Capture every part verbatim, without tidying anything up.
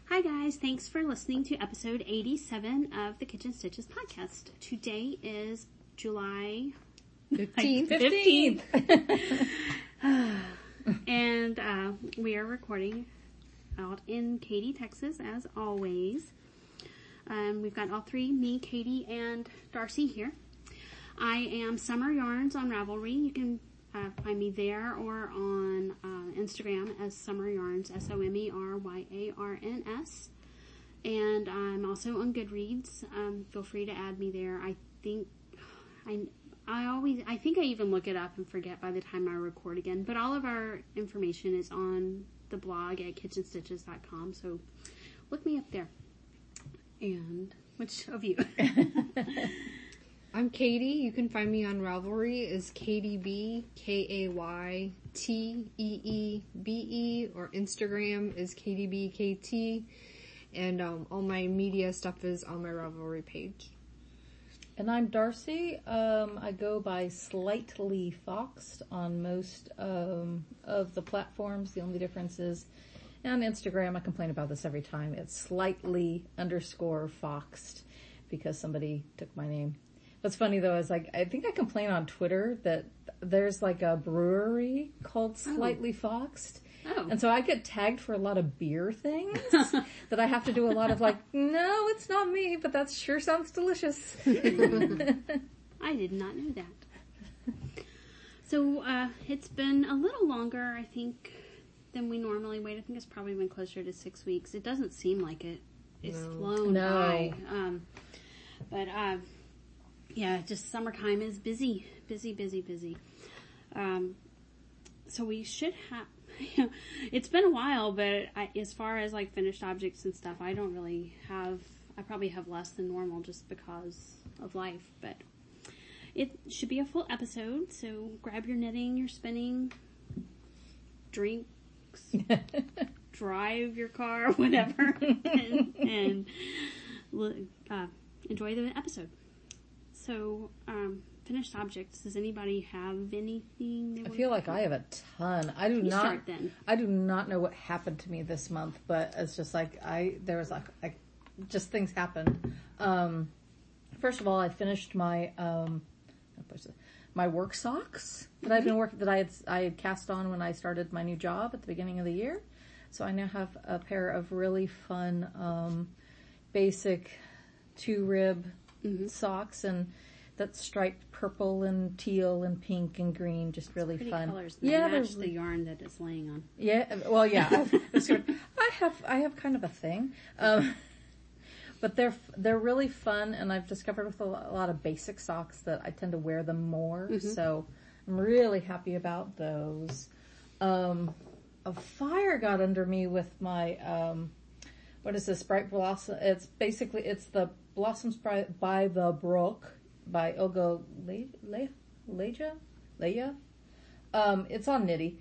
Hi guys, thanks for listening to episode eighty-seven of the Kitchen Stitches podcast. Today is July fifteenth. fifteenth. And uh, we are recording out in Katy, Texas, as always. Um, we've got all three, me, Katie, and Darcy here. I am Summer Yarns on Ravelry. You can uh, find me there or on uh, Instagram as Summer Yarns, S O M E R Y A R N S. And I'm also on Goodreads. Um, feel free to add me there. I think I I always I think I even look it up and forget by the time I record again. But all of our information is on the blog at kitchen stitches dot com. So look me up there. And which of you? I'm Katie. You can find me on Ravelry as Katie B, K A Y T E E B E, or Instagram is Katie B K T, and um, all my media stuff is on my Ravelry page. And I'm Darcy. Um, I go by Slightly Foxed on most um, of the platforms. The only difference is on Instagram, I complain about this every time, it's slightly underscore foxed because somebody took my name. What's funny though is like, I think I complain on Twitter that there's like a brewery called Slightly oh. Foxed. Oh. And so I get tagged for a lot of beer things that I have to do a lot of like, no, it's not me, but that sure sounds delicious. I did not know that. So, uh, it's been a little longer, I think, than we normally wait. I think it's probably been closer to six weeks. It doesn't seem like it. It's no. flown no. by. Um, but, uh, yeah, just summertime is busy, busy, busy, busy. Um, so we should have, you know, it's been a while, but I, as far as like finished objects and stuff, I don't really have, I probably have less than normal just because of life, but it should be a full episode. So grab your knitting, your spinning, drink, drive your car, whatever, and, and uh, enjoy the episode. So, um, finished objects. Does anybody have anything? They I feel like to I have a ton. I do you not. Start then. I do not know what happened to me this month, but it's just like I there was like, like just things happened. Um, first of all, I finished my um, my work socks that I've been working that I had I had cast on when I started my new job at the beginning of the year. So I now have a pair of really fun um, basic two rib mm-hmm. socks, and that's striped purple and teal and pink and green, just really pretty fun. Colors. They yeah, match the yarn that it's laying on. Yeah, well, yeah. I have I have kind of a thing. Um, But they're they're really fun, and I've discovered with a lot of basic socks that I tend to wear them more. Mm-hmm. So I'm really happy about those. Um, a fire got under me with my um, what is this? Bright Blossom. It's basically it's the Blossoms by the Brook by Olga Le- Le- Leja Leia. Um, it's on Knitty,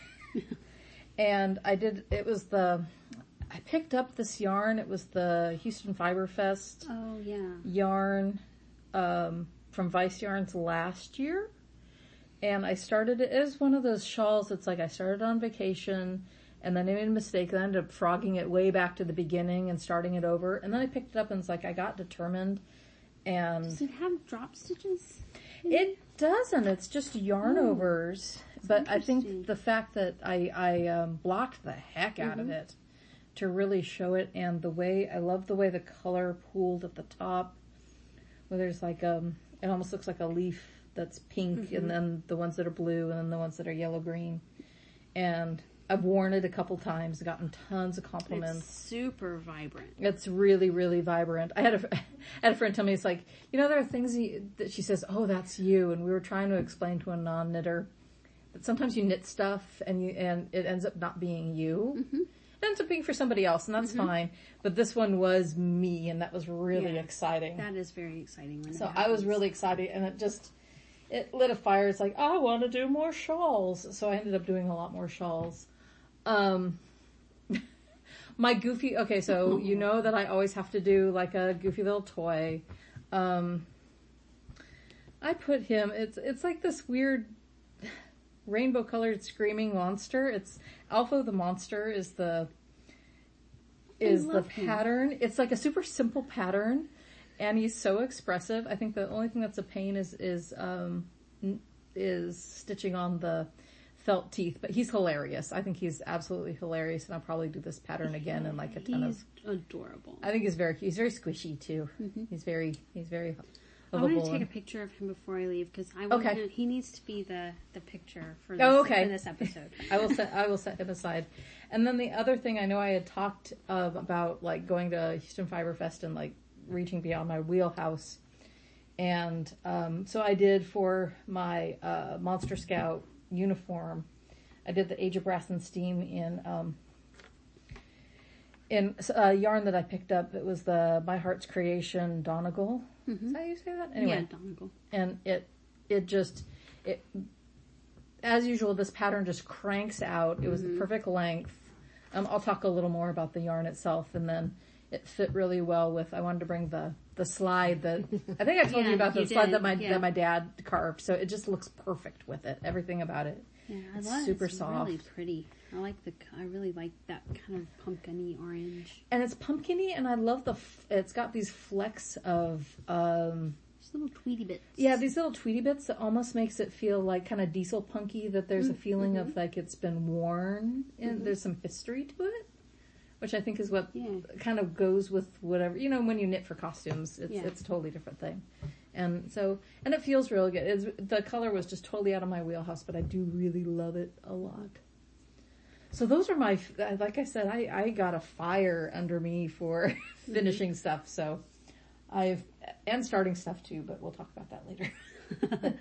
and I did. It was the. I picked up this yarn. It was the Houston Fiber Fest oh, yeah. yarn um, from Vice Yarns last year. And I started it. It was one of those shawls that's like I started on vacation and then I made a mistake and I ended up frogging it way back to the beginning and starting it over. And then I picked it up and it's like I got determined. And does it have drop stitches? It doesn't. It's just yarn oh, overs. But I think the fact that I, I um, blocked the heck out mm-hmm. of it to really show it, and the way, I love the way the color pooled at the top, where there's like, um, it almost looks like a leaf that's pink, mm-hmm. and then the ones that are blue, and then the ones that are yellow-green. And I've worn it a couple times, gotten tons of compliments. It's super vibrant. It's really, really vibrant. I had a, I had a friend tell me, it's like, you know, there are things you, that she says, oh, that's you, and we were trying to explain to a non-knitter that sometimes you knit stuff, and you, and it ends up not being you. Mm-hmm. Ends up being for somebody else, and that's mm-hmm. fine. But this one was me, and that was really yeah, exciting. That is very exciting. When so I was really excited, and it just, it lit a fire. It's like, I want to do more shawls. So I ended up doing a lot more shawls. Um, my goofy, okay, so you know that I always have to do like a goofy little toy. Um, I put him, it's, it's like this weird rainbow colored screaming monster. It's Alpha the Monster is the, is the love him. pattern. It's like a super simple pattern, and he's so expressive. I think the only thing that's a pain is is um, is stitching on the felt teeth, but he's hilarious. I think he's absolutely hilarious, and I'll probably do this pattern again in like a ton He's of. adorable. I think he's very he's very squishy too. Mm-hmm. He's very he's very. I want to lovable take a and- picture of him before I leave because I want Okay. to, he needs to be the, the picture for this, Oh, okay. for this episode. I will set I will set him aside. And then the other thing I know I had talked uh, about like going to Houston Fiber Fest and like reaching beyond my wheelhouse. And um, so I did for my uh, Monster Scout uniform. I did the Age of Brass and Steam in um, in a yarn that I picked up. It was the My Heart's Creation Donegal. Mm-hmm. Is that how you say that? Anyway. Yeah, Donegal. And it it just it as usual this pattern just cranks out. It was Mm-hmm. the perfect length. Um, I'll talk a little more about the yarn itself, and then it fit really well with. I wanted to bring the the slide that I think I told Yeah, you about the you slide did, that my yeah. that my dad carved. So it just looks perfect with it. Everything about it. Yeah, I It's love super it's soft. really pretty. I like the, I really like that kind of pumpkin-y orange. And it's pumpkiny, and I love the. F- it's got these flecks of. Um, Just little tweety bits. Yeah, these little tweety bits that almost makes it feel like kind of diesel punky, that there's a feeling Mm-hmm. of like it's been worn and there's some history to it, which I think is what Yeah. kind of goes with whatever, you know, when you knit for costumes, it's, Yeah. it's a totally different thing. And so, and it feels really good. It's, the color was just totally out of my wheelhouse, but I do really love it a lot. So those are my, like I said, I, I got a fire under me for finishing stuff, so. I've and starting stuff too, but we'll talk about that later.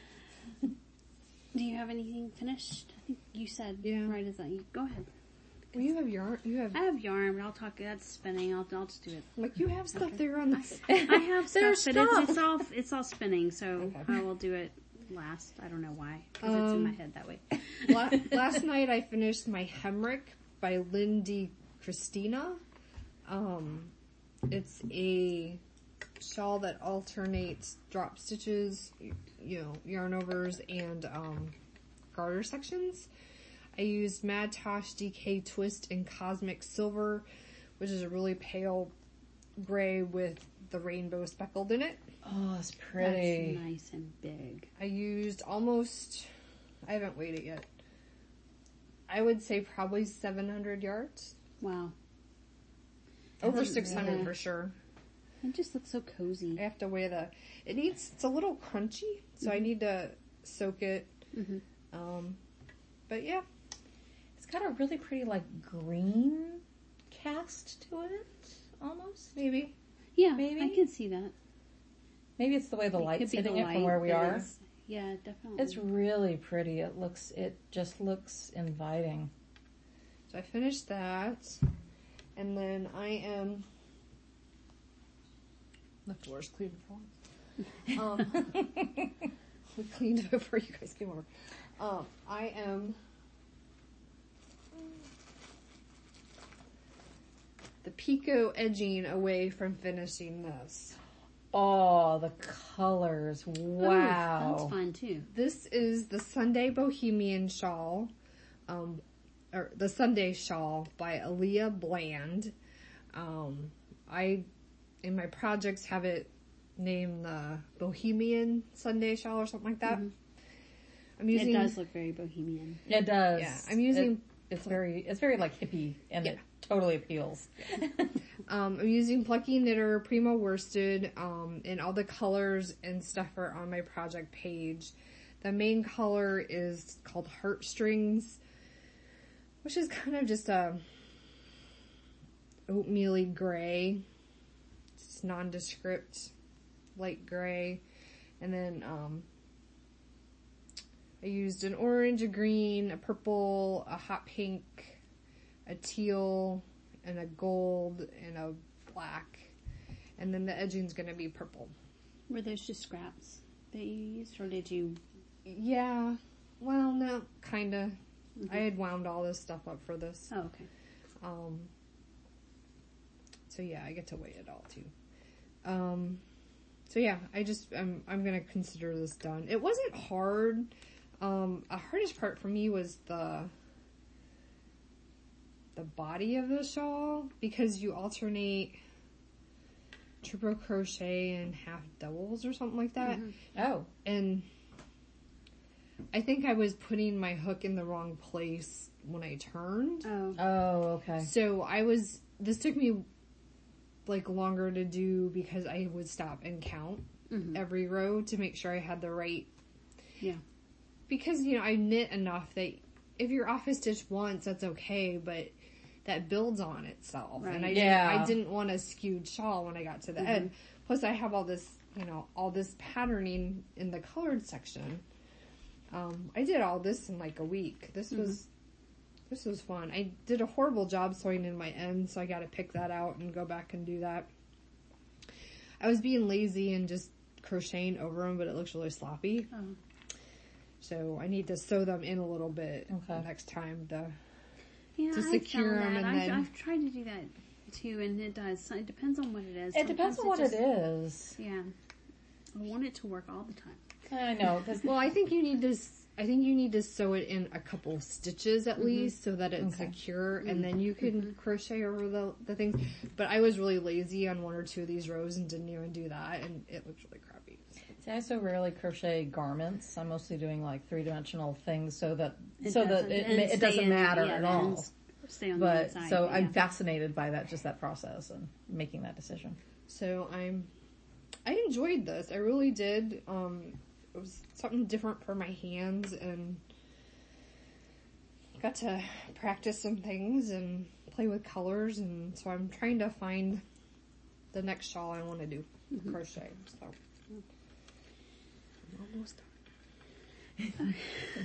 Do you have anything finished? I think you said Yeah. right as I go ahead. Well, you have yarn. You have I have yarn, but I'll talk. That's spinning. I'll I'll just do it. like you have stuff Okay. there on the. I have stuff, There's but stuff. It's, it's all it's all spinning, so Okay. I will do it last. I don't know why, because it's in my Um, head that way. La- last night I finished my Hemrick by Lindy Christina. Um, it's a shawl that alternates drop stitches, you know, yarn overs, and um, garter sections. I used Mad Tosh D K Twist in Cosmic Silver, which is a really pale gray with the rainbow speckled in it. Oh, it's pretty. That's nice and big. I used almost, I haven't weighed it yet. I would say probably seven hundred yards. Wow, Over That's- six hundred yeah. for sure. it just looks so cozy. I have to weigh the, it needs, it's a little crunchy, so I need to soak it. Mm-hmm. Um, but yeah, It's got a really pretty like green cast to it, almost. maybe. Yeah, Maybe? I can see that. Maybe it's the way the It could light's be hitting the it from light where we that are. is- Yeah, definitely. It's really pretty. It looks. It just looks inviting. So I finished that, and then I am, leftovers cleaned for once. Um, we cleaned it before you guys came over. Um, I am the Pico edging away from finishing this. Oh, the colors! Oh, Wow. that's fun too. This is the Sunday Bohemian Shawl, um, or the Sunday Shawl by Aaliyah Bland. Um, I, in my projects, have it named the Bohemian Sunday Shawl or something like that. Mhm. I'm using. It does look very bohemian. It does. Yeah, I'm using- It, it's very. It's very like hippie, and it totally appeals. Um, I'm using Plucky Knitter Primo Worsted, um, and all the colors and stuff are on my project page. The main color is called Heartstrings, which is kind of just a oatmeal-y gray. It's nondescript, light gray. And then, um, I used an orange, a green, a purple, a hot pink, a teal, and a gold, and a black. And then the edging's gonna be purple. Were those just scraps that you used, or did you? Yeah. Well, no, kinda. I had wound all this stuff up for this. Oh, okay. Um, so yeah, I get to weigh it all too. Um, so yeah, I just, I'm, I'm gonna consider this done. It wasn't hard. Um, the hardest part for me was the, the body of the shawl because you alternate triple crochet and half doubles or something like that. Mm-hmm. Oh. And I think I was putting my hook in the wrong place when I turned. Oh. Oh, okay. So I was, this took me like longer to do because I would stop and count mm-hmm. every row to make sure I had the right. Yeah. Because, you know, I knit enough that if you're off a stitch once, that's okay, but that builds on itself. Right. And I, yeah. didn't, I didn't want a skewed shawl when I got to the mm-hmm. end. Plus I have all this, you know, all this patterning in the colored section. Um, I did all this in like a week. This mm-hmm. was, this was fun. I did a horrible job sewing in my ends, so I gotta pick that out and go back and do that. I was being lazy and just crocheting over them, but it looks really sloppy. Oh. So I need to sew them in a little bit okay. next time to, yeah, to secure them. And I've, then I've tried to do that too, and it does. It depends on what it is. It depends on what just, it is. Yeah. I want it to work all the time. I know. Cause well, I think you need to, I think you need to sew it in a couple stitches at mm-hmm. least so that it's okay. secure, mm-hmm. and then you can mm-hmm. crochet over the, the things. But I was really lazy on one or two of these rows and didn't even do that, and it looks really crappy. See, I so rarely crochet garments. I'm mostly doing like three-dimensional things so that it so that it, it doesn't matter yeah, at all. Stay on but the inside, so yeah. I'm fascinated by that, just that process and making that decision. So I'm, I enjoyed this. I really did. Um, it was something different for my hands, and got to practice some things and play with colors. And so I'm trying to find the next shawl I want to do mm-hmm. crochet. So I'm almost done.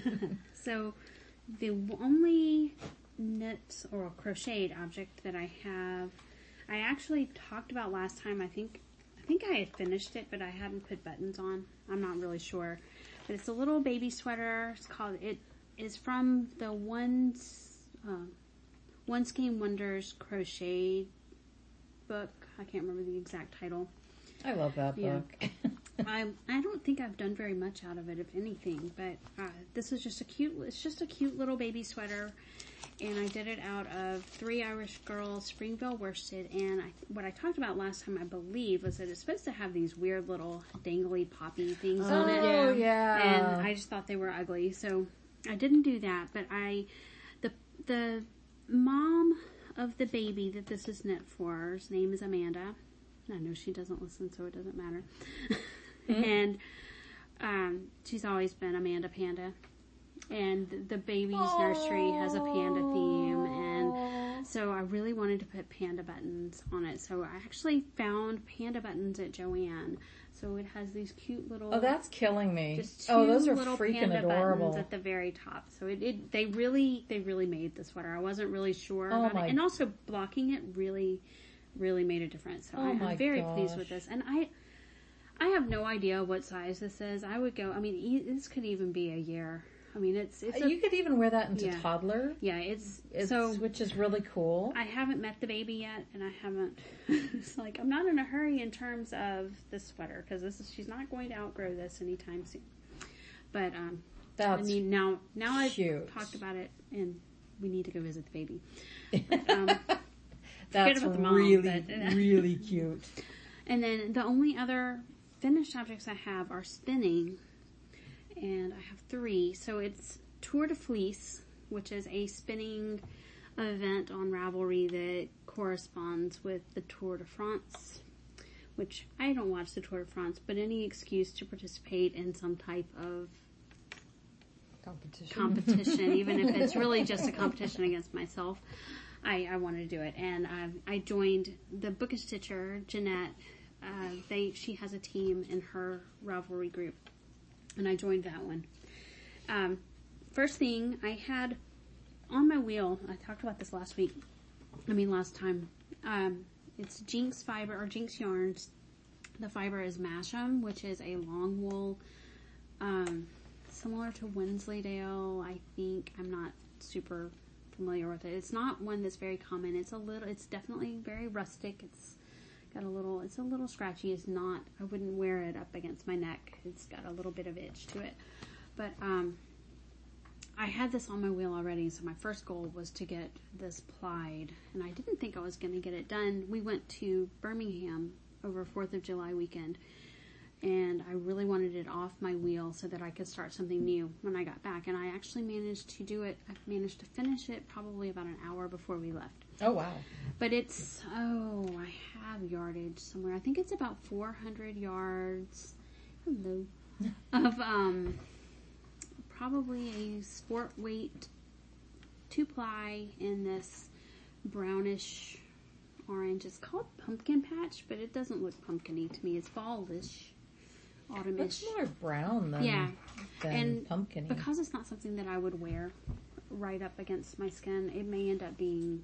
So the only knit or crocheted object that I have, I actually talked about last time. I think I think I had finished it, but I hadn't put buttons on. I'm not really sure, but it's a little baby sweater. It's called. It is from the one uh, One Skein Wonders crochet book. I can't remember the exact title. I love that yeah. book. I I don't think I've done very much out of it, if anything. But uh, this is just a cute. It's just a cute little baby sweater, and I did it out of Three Irish Girls Springville worsted. And I, what I talked about last time, I believe, was that it's supposed to have these weird little dangly poppy things oh, on it. Oh yeah. And I just thought they were ugly, so I didn't do that. But I, the the mom of the baby that this is knit for, her name is Amanda. I know she doesn't listen, so it doesn't matter. Mm-hmm. And um, she's always been Amanda Panda. And the baby's Aww. Nursery has a panda theme. And so I really wanted to put panda buttons on it. So I actually found panda buttons at Joann. So it has these cute little... Oh, that's killing me. Just two oh, those are little freaking panda adorable. buttons at the very top. So it, it they really they really made the sweater. I wasn't really sure oh about my. it. And also blocking it really... really made a difference. So oh I, I'm very gosh. pleased with this. And I I have no idea what size this is. I would go, I mean, e- this could even be a year. I mean, it's... it's a, you could even wear that into yeah. toddler. Yeah, it's... it's so which is really cool. I haven't met the baby yet, and I haven't... It's like, I'm not in a hurry in terms of this sweater, because this is, she's not going to outgrow this anytime soon. But, um... That's I mean, now, now I've cute. talked about it, and we need to go visit the baby. But, um... That's about the mom, really, but, uh, really cute. And then the only other finished objects I have are spinning, and I have three. So it's Tour de Fleece, which is a spinning event on Ravelry that corresponds with the Tour de France, which I don't watch the Tour de France, but any excuse to participate in some type of competition, competition even if it's really just a competition against myself. I, I wanted to do it, and I, I joined the Bookish Stitcher, Jeanette. Uh, they she has a team in her Ravelry group, and I joined that one. Um, first thing I had on my wheel, I talked about this last week. I mean last time. Um, it's Jinx Fiber or Jinx Yarns. The fiber is Masham, which is a long wool, um, similar to Wensleydale. I think I'm not super familiar with it. It's not one that's very common. It's a little, it's definitely very rustic. It's got a little, it's a little scratchy. It's not, I wouldn't wear it up against my neck. It's got a little bit of itch to it. But, um, I had this on my wheel already, so my first goal was to get this plied, and I didn't think I was going to get it done. We went to Birmingham over fourth of July weekend, and I really wanted it off my wheel so that I could start something new when I got back, and I actually managed to do it. I managed to finish it probably about an hour before we left. Oh, wow. But it's, oh, I have yardage somewhere. I think it's about four hundred yards. Hello. of, um, probably a sport weight two ply in this brownish orange. It's called pumpkin patch, but it doesn't look pumpkin-y to me. It's fallish, autumnish. It's more brown than, yeah. than and pumpkin-y. Because it's not something that I would wear right up against my skin, it may end up being,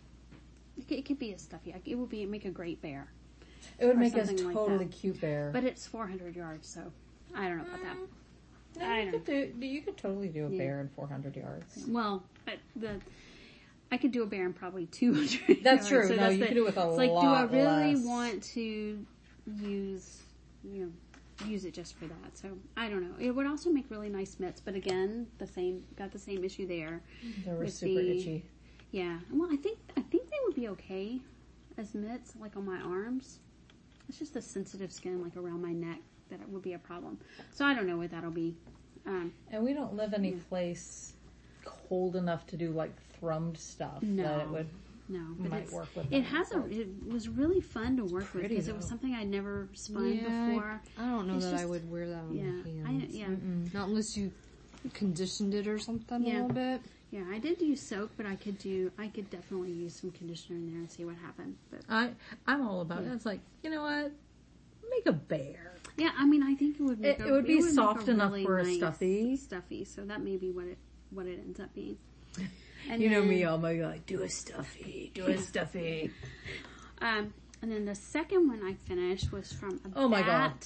it could, it could be a stuffy, it would be make a great bear. It would or make a something like totally that. cute bear. But it's four hundred yards, so I don't know about that. No, I you don't could do. You could totally do a Yeah. bear in four hundred yards. Well, but the I could do a bear in probably two hundred. That's yards, true. So No, that's you the, could do it with a it's like, lot do I really less. want to use, you know, use it just for that? So I don't know. It would also make really nice mitts, but again, the same got the same issue there. They were with super the- itchy. Yeah. Well, I think I think they would be okay as mitts, like on my arms. It's just the sensitive skin, like around my neck, that it would be a problem. So I don't know what that'll be. Um, And we don't live any place cold enough to do like thrummed stuff. No. That it would no, but might it's, work with. it that. has a. It was really fun to work with pretty, because it was though. something I'd never spun Yeah, before. I don't know It's that I just- would wear that on Yeah, my I, hands. yeah, Not unless you conditioned it or something Yeah. a little bit. yeah. I did use soap, but I could do. I could definitely use some conditioner in there and see what happened. But I I'm all about it. It's like, you know what? Make a bear. yeah, I mean, I think it would make It- a, it would be make soft a enough really for a nice stuffy. Stuffy. So that may be what it what it ends up being. And You know then- me, I'm like, do a stuffy, do a stuffy. Um, and then the second one I finished was from a Oh my bat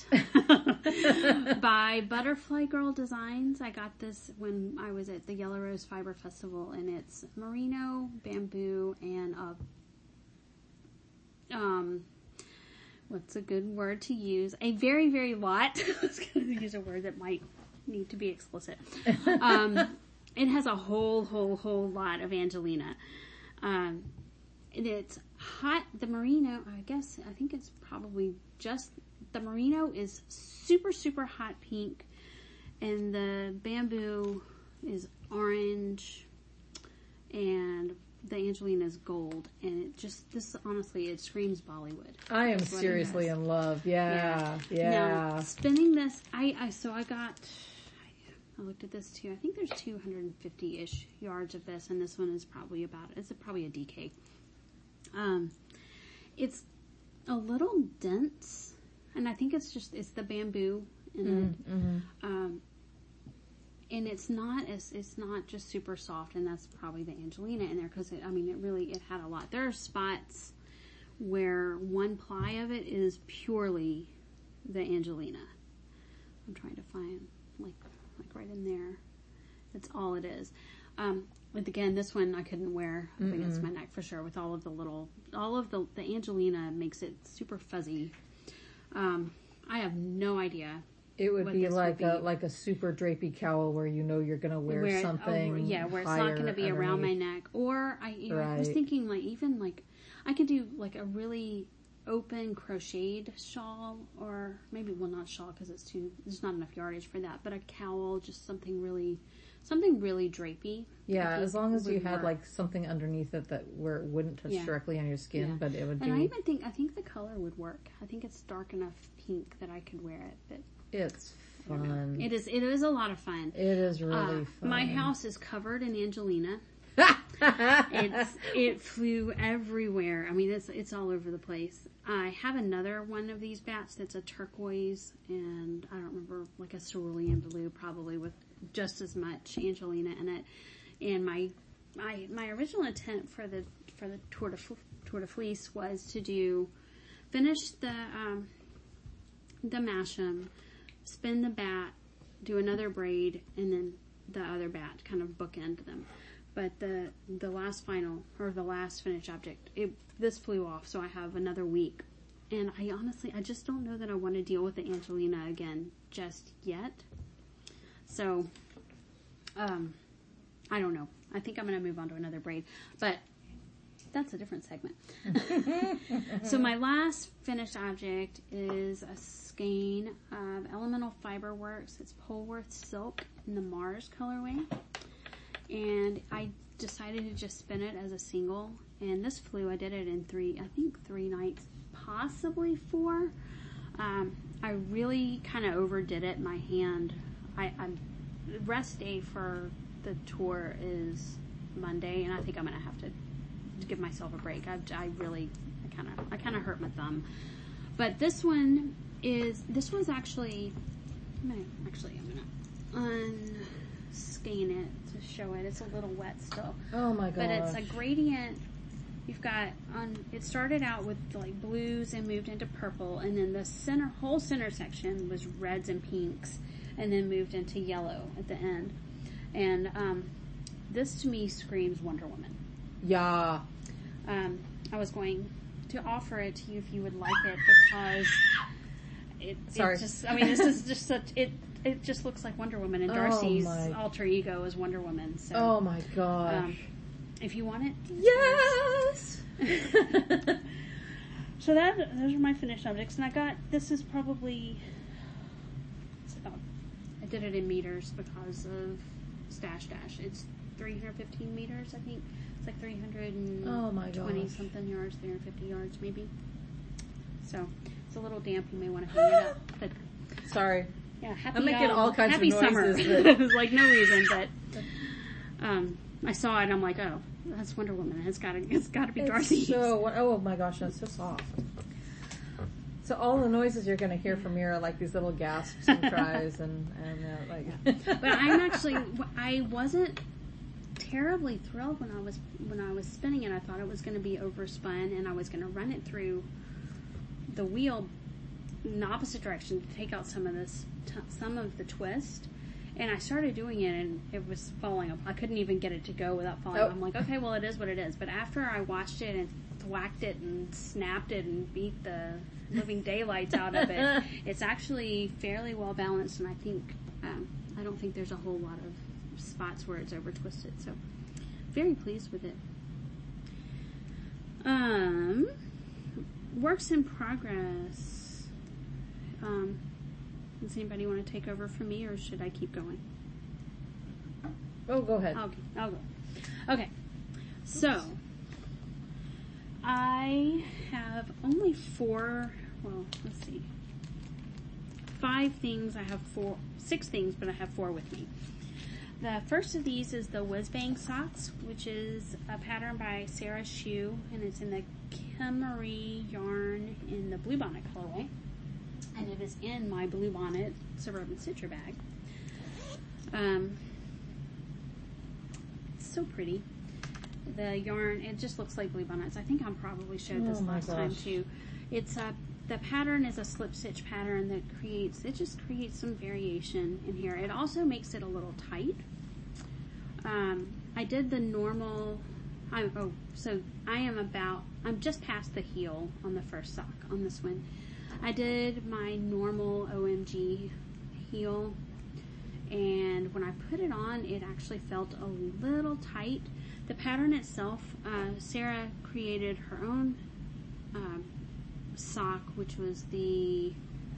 by Butterfly Girl Designs. I got this when I was at the Yellow Rose Fiber Festival, and it's merino, bamboo, and a um, what's a good word to use? A very very lot. I was going to use a word that might need to be explicit. Um, it has a whole whole whole lot of Angelina. Um, and it's hot. The merino, I guess, I think it's probably just, the merino is super, super hot pink, and the bamboo is orange, and the Angelina is gold, and it just, this, honestly, it screams Bollywood. I am That's what it seriously does. in love. Yeah, yeah. Now, spinning this, I, I, so I got, I looked at this too. I think there's two hundred fifty-ish yards of this, and this one is probably about, it's a, probably a D K. Um, it's a little dense, and I think it's just, it's the bamboo in it. Mm-hmm. Um, and it's not as, it's not just super soft, and that's probably the Angelina in there, because I mean, it really, it had a lot. There are spots where one ply of it is purely the Angelina. I'm trying to find, like, like right in there. That's all it is. Um, but again, this one I couldn't wear up Mm-mm. against my neck for sure, with all of the little, all of the, the Angelina makes it super fuzzy. Um, I have no idea. It would what be this would like a be. like a super drapey cowl where you know you're gonna wear Where it- something. over- yeah, where it's not higher going to be around my underneath. neck. Or I, you know, I was Right. thinking like even like I could do like a really open crocheted shawl, or maybe well not shawl because it's too there's not enough yardage for that, but a cowl, just something really something really drapey. I Yeah, think as long as you would had work. like something underneath it that where it wouldn't touch Yeah. directly on your skin, Yeah. but it would And I be. even think I think the color would work. I think it's dark enough pink that I could wear it, but It's I don't know. fun. It is it is a lot of fun. It is really Uh, fun. My house is covered in Angelina. It's it flew everywhere. I mean, it's it's all over the place. I have another one of these bats that's a turquoise, and I don't remember, like a cerulean blue, probably with just as much Angelina in it. And my my my original intent for the for the Tour de, Fl- Tour de Fleece was to do finish the um, the masham, spin the bat, do another braid, and then the other bat, kind of bookend them. But the the last final, or the last finished object, it this flew off, so I have another week. And I honestly, I just don't know that I want to deal with the Angelina again just yet. So, um, I don't know. I think I'm going to move on to another braid, but that's a different segment. So my last finished object is a skein of Elemental Fiber Works. It's Polworth Silk in the Mars colorway. And I decided to just spin it as a single. And this flew, I did it in three, I think three nights, possibly four. Um, I really kind of overdid it. My hand, I, I'm, rest day for the tour is Monday, and I think I'm going to have to give myself a break. I, I really, I kind of, I kind of hurt my thumb. But this one is, this one's actually, I'm gonna, actually, I'm going to unskein it to show it. It's a little wet still. Oh my gosh. But it's a gradient. You've got, on, it started out with like blues and moved into purple, and then the center, whole center section was reds and pinks, and then moved into yellow at the end. And um, this to me screams Wonder Woman. Yeah. Um, I was going to offer it to you if you would like it, because it, Sorry. it just, I mean, this is just such, it, it just looks like Wonder Woman, and Darcy's oh alter ego is Wonder Woman. So, oh my gosh. um, if you want it. Yes! So that, those are my finished objects, and I got, this is probably, it's about, I did it in meters because of Stash Dash. It's three hundred fifteen meters, I think. It's like three hundred Oh my twenty gosh. something yards, three hundred fifty yards maybe. So, it's a little damp, you may want to hang it up. But, Sorry. yeah, happy I'm making uh, all kinds of happy summer. noises that- It was like no reason, but um, I saw it and I'm like, oh, that's Wonder Woman. It's gotta, it's gotta be Darcy. It's so, oh my gosh, that's so soft. So all the noises you're going to hear from me are like these little gasps and cries and, and uh, like. But I'm actually, I wasn't terribly thrilled when I was when I was spinning it. I thought it was going to be overspun, and I was going to run it through the wheel in the opposite direction to take out some of this, t- some of the twist. And I started doing it, and it was falling apart. I couldn't even get it to go without falling. Oh. I'm like, okay, well, it is what it is. But after I watched it and thwacked it and snapped it and beat the living daylights out of it, it's actually fairly well balanced, and I think um, I don't think there's a whole lot of spots where it's over twisted. So, very pleased with it. Um, works in progress. Um, does anybody want to take over from me, or should I keep going? Oh, go ahead. Okay, I'll go. Okay, so I have only four, well, let's see, five things. I have four, six things, but I have four with me. The first of these is the Whiz Bang Socks, which is a pattern by Sarah Shu, and it's in the Kimmery yarn in the Bluebonnet colorway. And it is in my Bluebonnet Suburban Citra bag. Um, it's so pretty. The yarn, it just looks like Bluebonnets. I think I probably showed this Oh my last time gosh. too. It's a, the pattern is a slip stitch pattern that creates, it just creates some variation in here. It also makes it a little tight. Um, I did the normal, I, oh, so I am about, I'm just past the heel on the first sock on this one. I did my normal O M G heel, and when I put it on, it actually felt a little tight. The pattern itself, uh, Sarah created her own um, sock, which was the,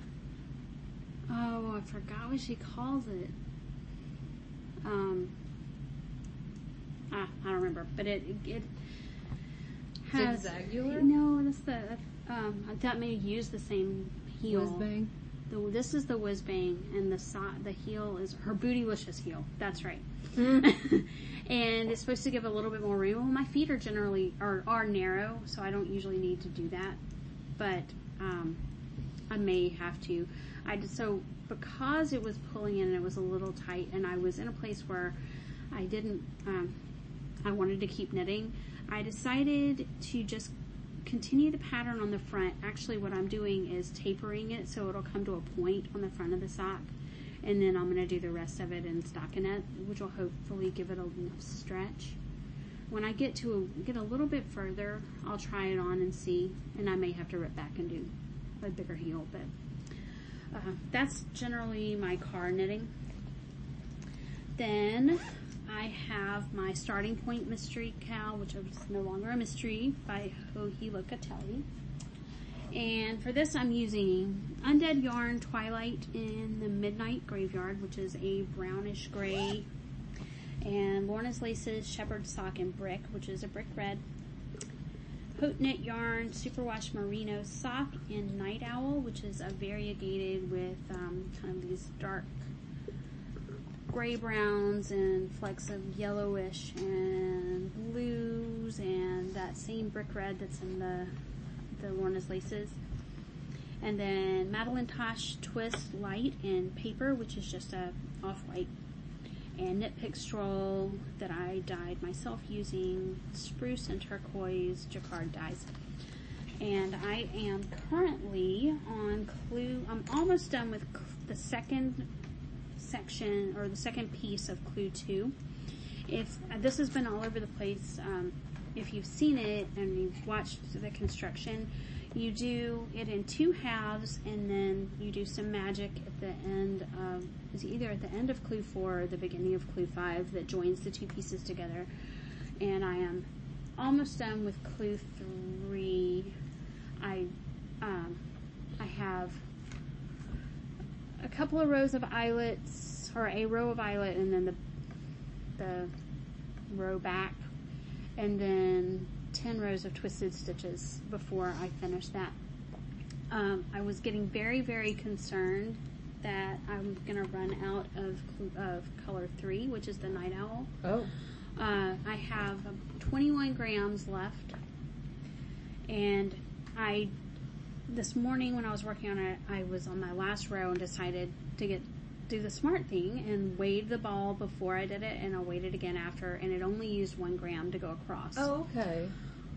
oh, I forgot what she calls it. Um, ah, I don't remember, but it it has Zigzagular? no. That's the um. I thought maybe use the same heel. Whiz Bang? The, this is the Whiz Bang, and the so, the heel is her Bootylicious heel. That's right. Mm. And it's supposed to give a little bit more room. Well, my feet are generally are are narrow, so I don't usually need to do that. But um, I may have to. I did, so because it was pulling in and it was a little tight, and I was in a place where I didn't. Um, I wanted to keep knitting. I decided to just continue the pattern on the front. Actually, what I'm doing is tapering it so it'll come to a point on the front of the sock, and then I'm going to do the rest of it in stockinette, which will hopefully give it enough stretch. When I get to a, get a little bit further, I'll try it on and see, and I may have to rip back and do a bigger heel, but uh, that's generally my car knitting. Then I have my Starting Point Mystery Cow, which is no longer a mystery, by Joji Locatelli. And for this, I'm using Undead Yarn Twilight in the Midnight Graveyard, which is a brownish gray, and Lorna's Laces Shepherd Sock and Brick, which is a brick red. Haute Knit Yarn Superwash Merino Sock in Night Owl, which is a variegated with um, kind of these dark gray browns and flecks of yellowish and blues, and that same brick red that's in the the Lorna's Laces. And then Madeline Tosh Twist Light in Paper, which is just a off-white. And Knit Pick Stroll that I dyed myself using spruce and turquoise jacquard dyes. And I am currently on Clue, I'm almost done with the second section, or the second piece of Clue two. If this has been all over the place, um, if you've seen it and you've watched the construction, you do it in two halves, and then you do some magic at the end of, it's either at the end of Clue four or the beginning of Clue five that joins the two pieces together. And I am almost done with Clue three. I, um, I have a couple of rows of eyelets, or a row of eyelet, and then the, the row back, and then ten rows of twisted stitches before I finish that. Um, I was getting very, very concerned that I'm going to run out of of color three, which is the Night Owl. Oh. Uh, I have twenty-one grams left, and I, this morning when I was working on it, I was on my last row and decided to get do the smart thing and weighed the ball before I did it, and I weighed it again after, and it only used one gram to go across. Oh, okay.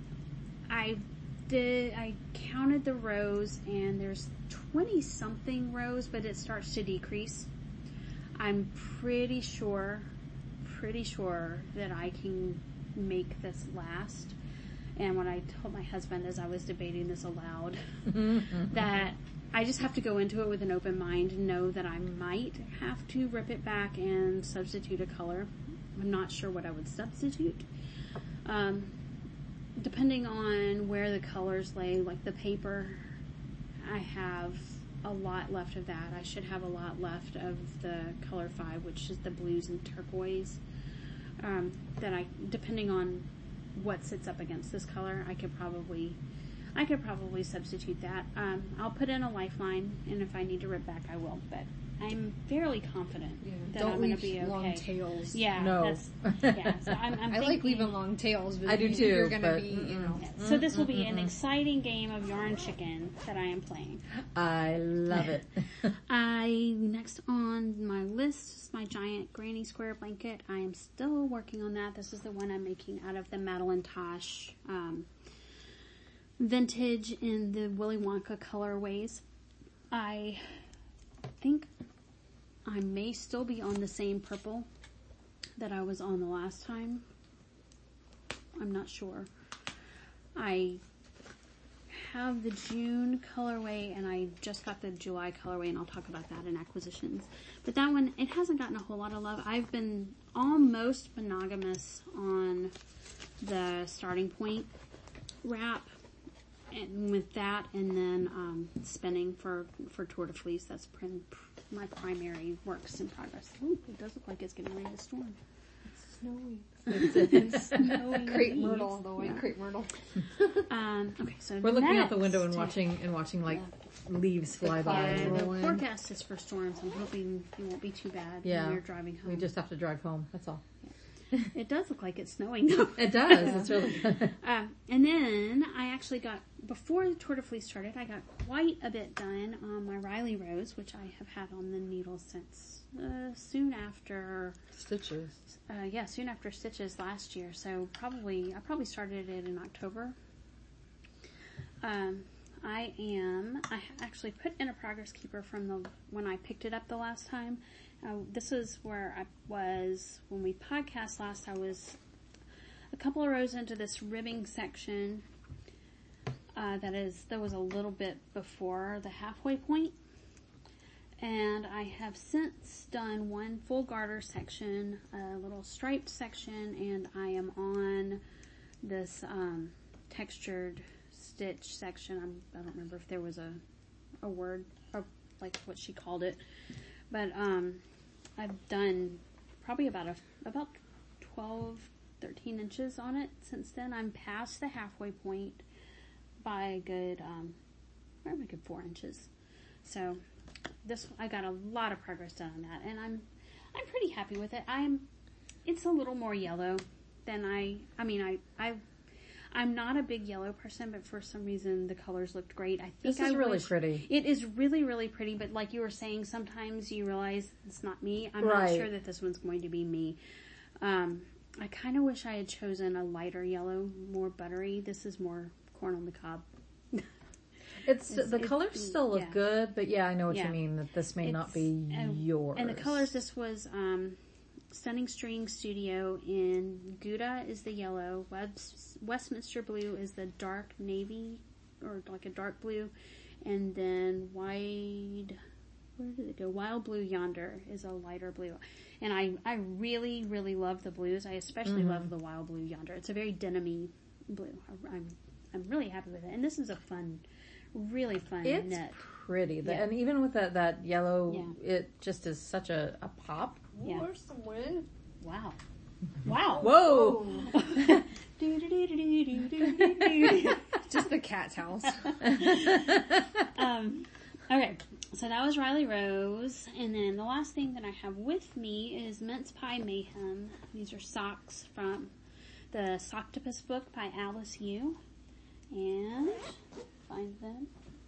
I did, I counted the rows, and there's twenty something rows, but it starts to decrease. I'm pretty sure, pretty sure that I can make this last. And what I told my husband as I was debating this aloud, that I just have to go into it with an open mind and know that I might have to rip it back and substitute a color. I'm not sure what I would substitute. Um, depending on where the colors lay, like the paper, I have a lot left of that. I should have a lot left of the color five, which is the blues and turquoise. Um, that I, depending on what sits up against this color, I could probably, I could probably substitute that. Um, I'll put in a lifeline, and if I need to rip back, I will. But I'm fairly confident Yeah, that don't I'm going to leave be okay. long tails. Yeah, No. that's, yeah. So I'm, I'm I like thinking- leaving long tails, but I do you, too, you're gonna but, be, you know. Yeah. So this will be an exciting game of Yarn Chicken that I am playing. I love it. I next on my list is my giant granny square blanket. I am still working on that. This is the one I'm making out of the Madeline Tosh um, vintage in the Willy Wonka colorways. I think I may still be on the same purple that I was on the last time. I'm not sure. I have the June colorway, and I just got the July colorway, and I'll talk about that in acquisitions. But that one, it hasn't gotten a whole lot of love. I've been almost monogamous on the Starting Point wrap, and with that, and then um, spinning for for Tour de Fleece. That's prim, my primary works in progress. Ooh, it does look like it's getting ready to storm. It's snowy. It's snowing. Crepe leaves. myrtle, the white Yeah. crepe myrtle. Um, okay, so We're looking out the next- window and watching and watching like leaves fly The by. clouds Yeah, the roll in. forecast is for storms. I'm hoping it won't be too bad Yeah. when you're driving home. We just have to drive home. That's all. It does look like it's snowing though. It does. It's really good. Um, and then I actually got, before the Tour de Fleece started, I got quite a bit done on my Riley Rose, which I have had on the needle since uh, soon after, Stitches. uh, yeah, soon after Stitches last year. So probably, I probably started it in October. Um, I am, I actually put in a progress keeper from the, when I picked it up the last time. Uh, this is where I was, when we podcast last, I was a couple of rows into this ribbing section, uh, that is, that was a little bit before the halfway point. And I have since done one full garter section, a little striped section, and I am on this um, textured stitch section. I'm, I don't remember if there was a, a word, or like what she called it. But um, I've done probably about a, about twelve, thirteen inches on it since then. I'm past the halfway point by a good, um, probably a good four inches. So this, I got a lot of progress done on that, and I'm, I'm pretty happy with it. I'm, it's a little more yellow than I, I mean, I, I, I'm not a big yellow person, but for some reason the colors looked great. I think This is I really wish- pretty. It is really, really pretty, but like you were saying, sometimes you realize it's not me. I'm Right. not sure that this one's going to be me. Um, I kind of wish I had chosen a lighter yellow, more buttery. This is more corn on the cob. It's, It's- the it- colors still look yeah. good, but yeah, I know what Yeah. you mean, that this may not It's- be and, yours. And the colors, this was um, Stunning String Studio in Gouda is the yellow, Webs, Westminster Blue is the dark navy, or like a dark blue, and then Wide, where did it go? Wild Blue Yonder is a lighter blue. And I, I really, really love the blues. I especially Mm-hmm. love the Wild Blue Yonder. It's a very denim-y blue. I, I'm, I'm really happy with it. And this is a fun, really fun It's knit. pretty. The, Yeah. And even with that, that yellow, Yeah. it just is such a, a pop. Yeah. Where's the wind? Wow. Wow. Whoa! Just the cat's house. um, okay, so that was Riley Rose, and then the last thing that I have with me is Mince Pie Mayhem. These are socks from the Socktopus book by Alice Yu, and find them.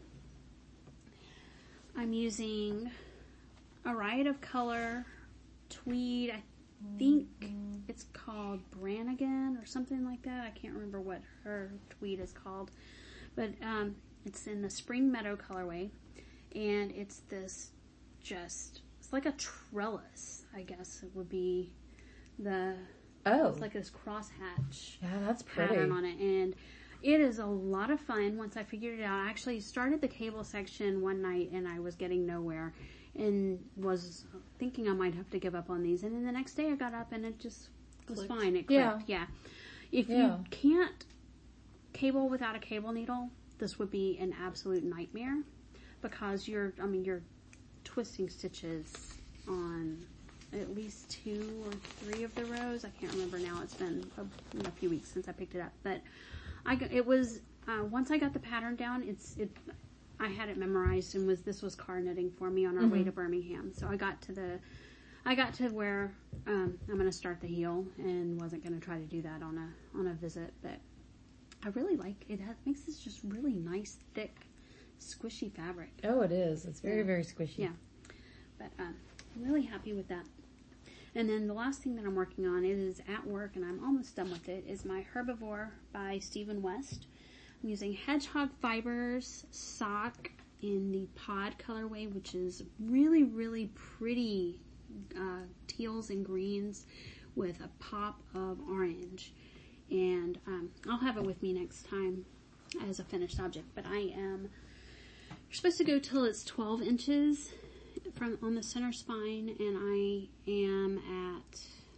I'm using a riot of color tweed. I think it's called Brannigan or something like that. I can't remember what her tweed is called, but um, it's in the Spring Meadow colorway, and it's this just, it's like a trellis, I guess it would be the, Oh, it's like this crosshatch yeah, that's pretty. pattern on it, and it is a lot of fun once I figured it out. I actually started the cable section one night and I was getting nowhere and was thinking I might have to give up on these, and then the next day I got up and it just was Clicked. fine. It clicked. Yeah. Yeah. If Yeah. you can't cable without a cable needle, this would be an absolute nightmare because you're, I mean, you're twisting stitches on at least two or three of the rows. I can't remember now. It's been a, a few weeks since I picked it up, but I got- it was uh, once I got the pattern down. It's it. I had it memorized and was this was car knitting for me on our way to Birmingham. So I got to the, I got to where um, I'm going to start the heel and wasn't going to try to do that on a on a visit, but I really like it. Has, makes this just really nice, thick, squishy fabric. Oh, it is. It's very, Yeah. very squishy. Yeah. But um, I'm really happy with that. And then the last thing that I'm working on, it is at work and I'm almost done with it, is my Herbivore by Stephen West. I'm using Hedgehog Fibers sock in the pod colorway, which is really, really pretty uh, teals and greens with a pop of orange. And um, I'll have it with me next time as a finished object. But I am, you're supposed to go till it's twelve inches from on the center spine, and I am at,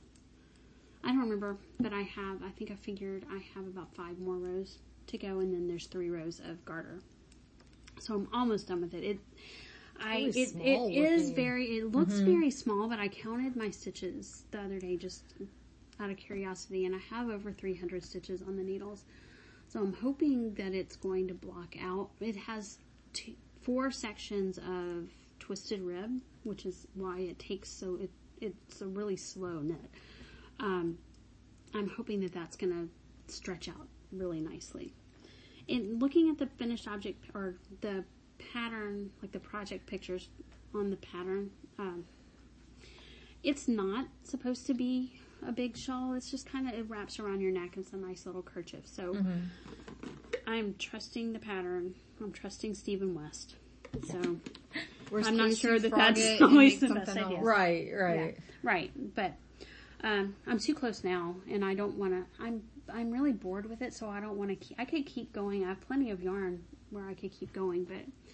I don't remember, but I have, I think I figured I have about five more rows to go, and then there's three rows of garter. So I'm almost done with it. It, I, Really it, small it is looking. very, it looks very small, but I counted my stitches the other day just out of curiosity, and I have over three hundred stitches on the needles. So I'm hoping that it's going to block out. It has two, four sections of twisted rib, which is why it takes so, it, it's a really slow knit. Um, I'm hoping that that's going to stretch out really nicely. In looking at the finished object, or the pattern, like the project pictures on the pattern, um, it's not supposed to be a big shawl. It's just kind of, it wraps around your neck. It's a nice little kerchief. So I'm trusting the pattern. I'm trusting Stephen West. So Worst I'm not case, sure you that frog that's it and always make the best something idea. else. Right, right. yeah, right. But um, I'm too close now, and I don't want to. I'm I'm really bored with it, so I don't want to keep. I could keep going. I have plenty of yarn where I could keep going, but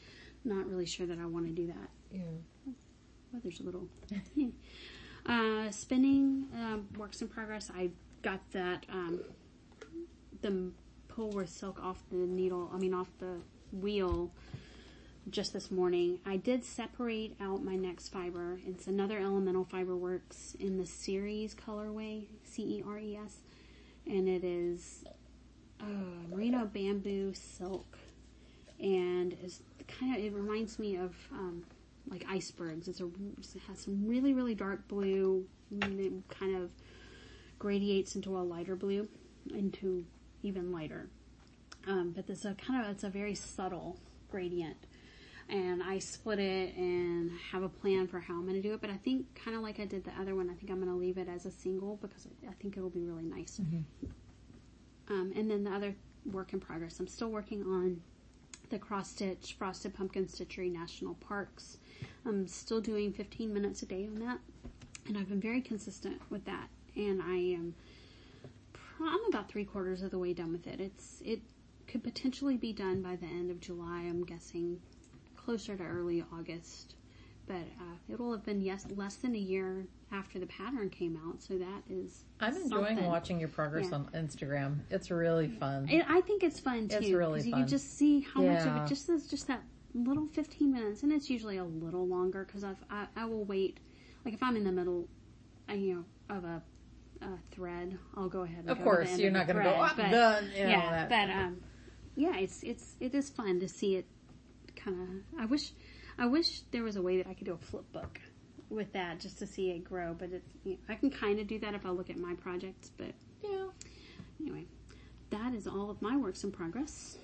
not really sure that I want to do that. Yeah. Weather's a little. Yeah. Uh, spinning, um, works in progress. I got that, um, the Polworth silk off the needle, I mean off the wheel just this morning. I did separate out my next fiber. It's another Elemental Fiber Works in the Ceres colorway, C E R E S. And it is uh, merino bamboo silk. And it's kind of, it reminds me of um, like icebergs. It's a, it has some really, really dark blue, and it kind of gradiates into a lighter blue, into even lighter. Um, but this a kind of, it's a very subtle gradient. And I split it and have a plan for how I'm going to do it. But I think, kind of like I did the other one, I think I'm going to leave it as a single because I think it'll be really nice. Mm-hmm. Um, and then the other work in progress, I'm still working on the cross stitch Frosted Pumpkin Stitchery National Parks. I'm still doing fifteen minutes a day on that, and I've been very consistent with that. And I am, I'm about three quarters of the way done with it. It's it could potentially be done by the end of July. I'm guessing closer to early August, but uh, it will have been yes less than a year after the pattern came out. So that is. I'm enjoying something. watching your progress yeah. on Instagram. It's really fun. It, I think it's fun too. It's really fun. You can just see how yeah. much of it just is just that little fifteen minutes, and it's usually a little longer because I've I, I will wait. Like if I'm in the middle, uh, you know, of a, a thread, I'll go ahead. And of go course, to the you're end not going to go. I'm done. You know, yeah, that. but um, yeah, it's it's it is fun to see it. Kind of. I wish, I wish there was a way that I could do a flip book with that just to see it grow. But it's you know, I can kind of do that if I look at my projects. But yeah. Anyway, that is all of my works in progress.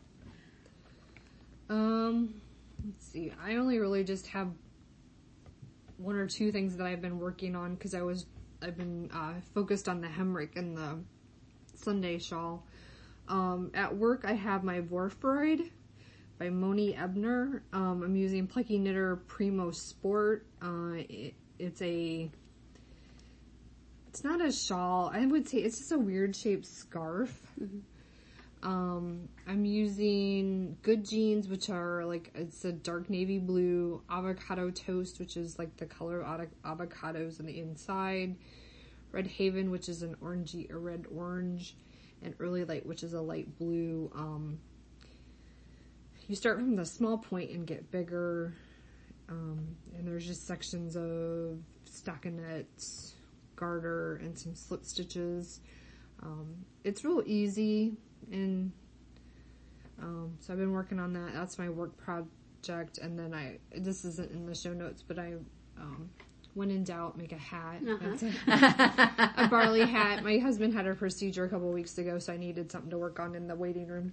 Um, let's see. I only really just have one or two things that I've been working on because I was I've been uh, focused on the hemrick and the Sunday shawl. Um, at work, I have my Vorfreud by Moni Ebner. Um, I'm using Plucky Knitter Primo Sport. Uh, it, it's a, it's not a shawl. I would say it's just a weird shaped scarf. Mm-hmm. Um, I'm using Good Jeans, which are like, it's a dark navy blue, Avocado Toast, which is like the color of avocados on the inside, Red Haven, which is an orangey, a red orange, and Early Light, which is a light blue. Um, you start from the small point and get bigger, um, and there's just sections of stockinette, garter, and some slip stitches. Um, it's real easy, and um, so I've been working on that. That's my work project, and then I, this isn't in the show notes, but I, um, when in doubt, make a hat. Uh-huh. a, a barley hat. My husband had a procedure a couple weeks ago, so I needed something to work on in the waiting room.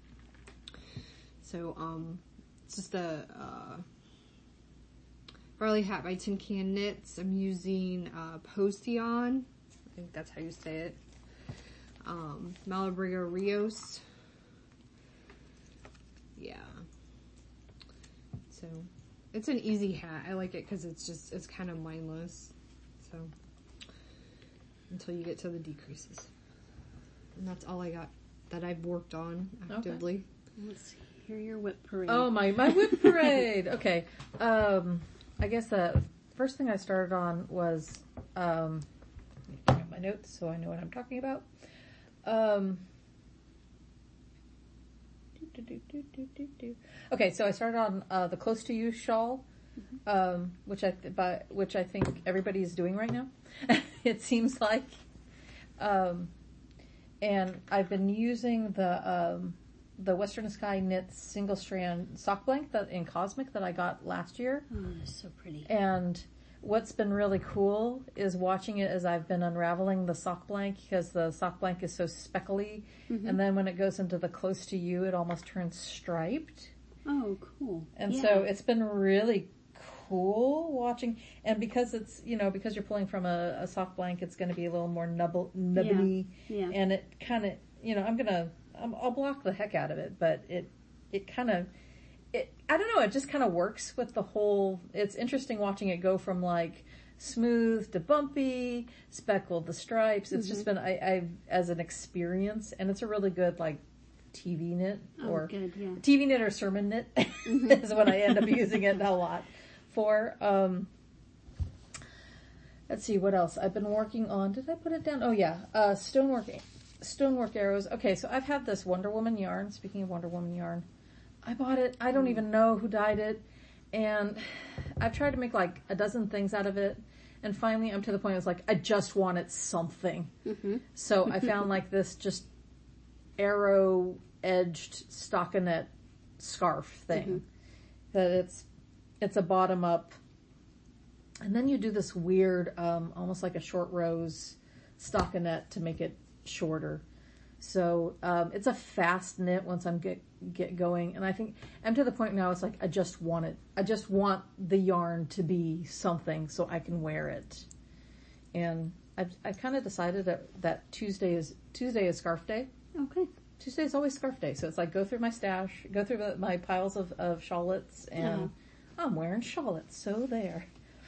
So, um, it's just a, uh, barley hat by Tin Can Knits. I'm using, uh, Potion. I think that's how you say it. Um, Malabrigo Rios. Yeah. So, it's an easy hat. I like it because it's just, it's kind of mindless. So, until you get to the decreases. And that's all I got that I've worked on actively. Okay. Let's hear your whip parade. Oh, my, my whip parade. Okay. Um, I guess the first thing I started on was, um, let me get my notes so I know what I'm talking about. Um, do, do, do, do, do, do. Okay, so I started on uh, the Close to You shawl, mm-hmm. um, which I th- by, which I think everybody is doing right now. It seems like, um, and I've been using the um, the Western Sky Knits single strand sock blanket that in Cosmic that I got last year. Oh, it's so pretty. And what's been really cool is watching it as I've been unraveling the sock blank because the sock blank is so speckly. Mm-hmm. And then when it goes into the Close to You, it almost turns striped. Oh, cool. And yeah. so it's been really cool watching. And because it's, you know, because you're pulling from a, a sock blank, it's going to be a little more nubble, nubbly. Yeah. Yeah. And it kind of, you know, I'm going to, I'll block the heck out of it, but it, it kind of, It, I don't know, it just kind of works with the whole, it's interesting watching it go from like smooth to bumpy, speckled the stripes. It's mm-hmm. just been, I, I, as an experience, and it's a really good like T V knit Oh, or good, yeah. T V knit or sermon knit is what I end up using it a lot for. Um, let's see what else I've been working on. Did I put it down? Oh yeah, uh, stonework, stonework arrows. Okay, so I've had this Wonder Woman yarn. Speaking of Wonder Woman yarn, I bought it. I don't mm. even know who dyed it, and I've tried to make like a dozen things out of it. And finally, I'm to the point. It's like I just wanted something. Mm-hmm. So I found like this just arrow edged stockinette scarf thing mm-hmm. that it's it's a bottom up, and then you do this weird um almost like a short rose stockinette to make it shorter. So um it's a fast knit once I'm get get going, and I think I'm to the point now it's like I just want it I just want the yarn to be something so I can wear it. And I've I kind of decided that that Tuesday is Tuesday is scarf day. Okay. Tuesday is always scarf day, so it's like go through my stash, go through my piles of, of shawlets, and uh-huh. I'm wearing shawlets, so there.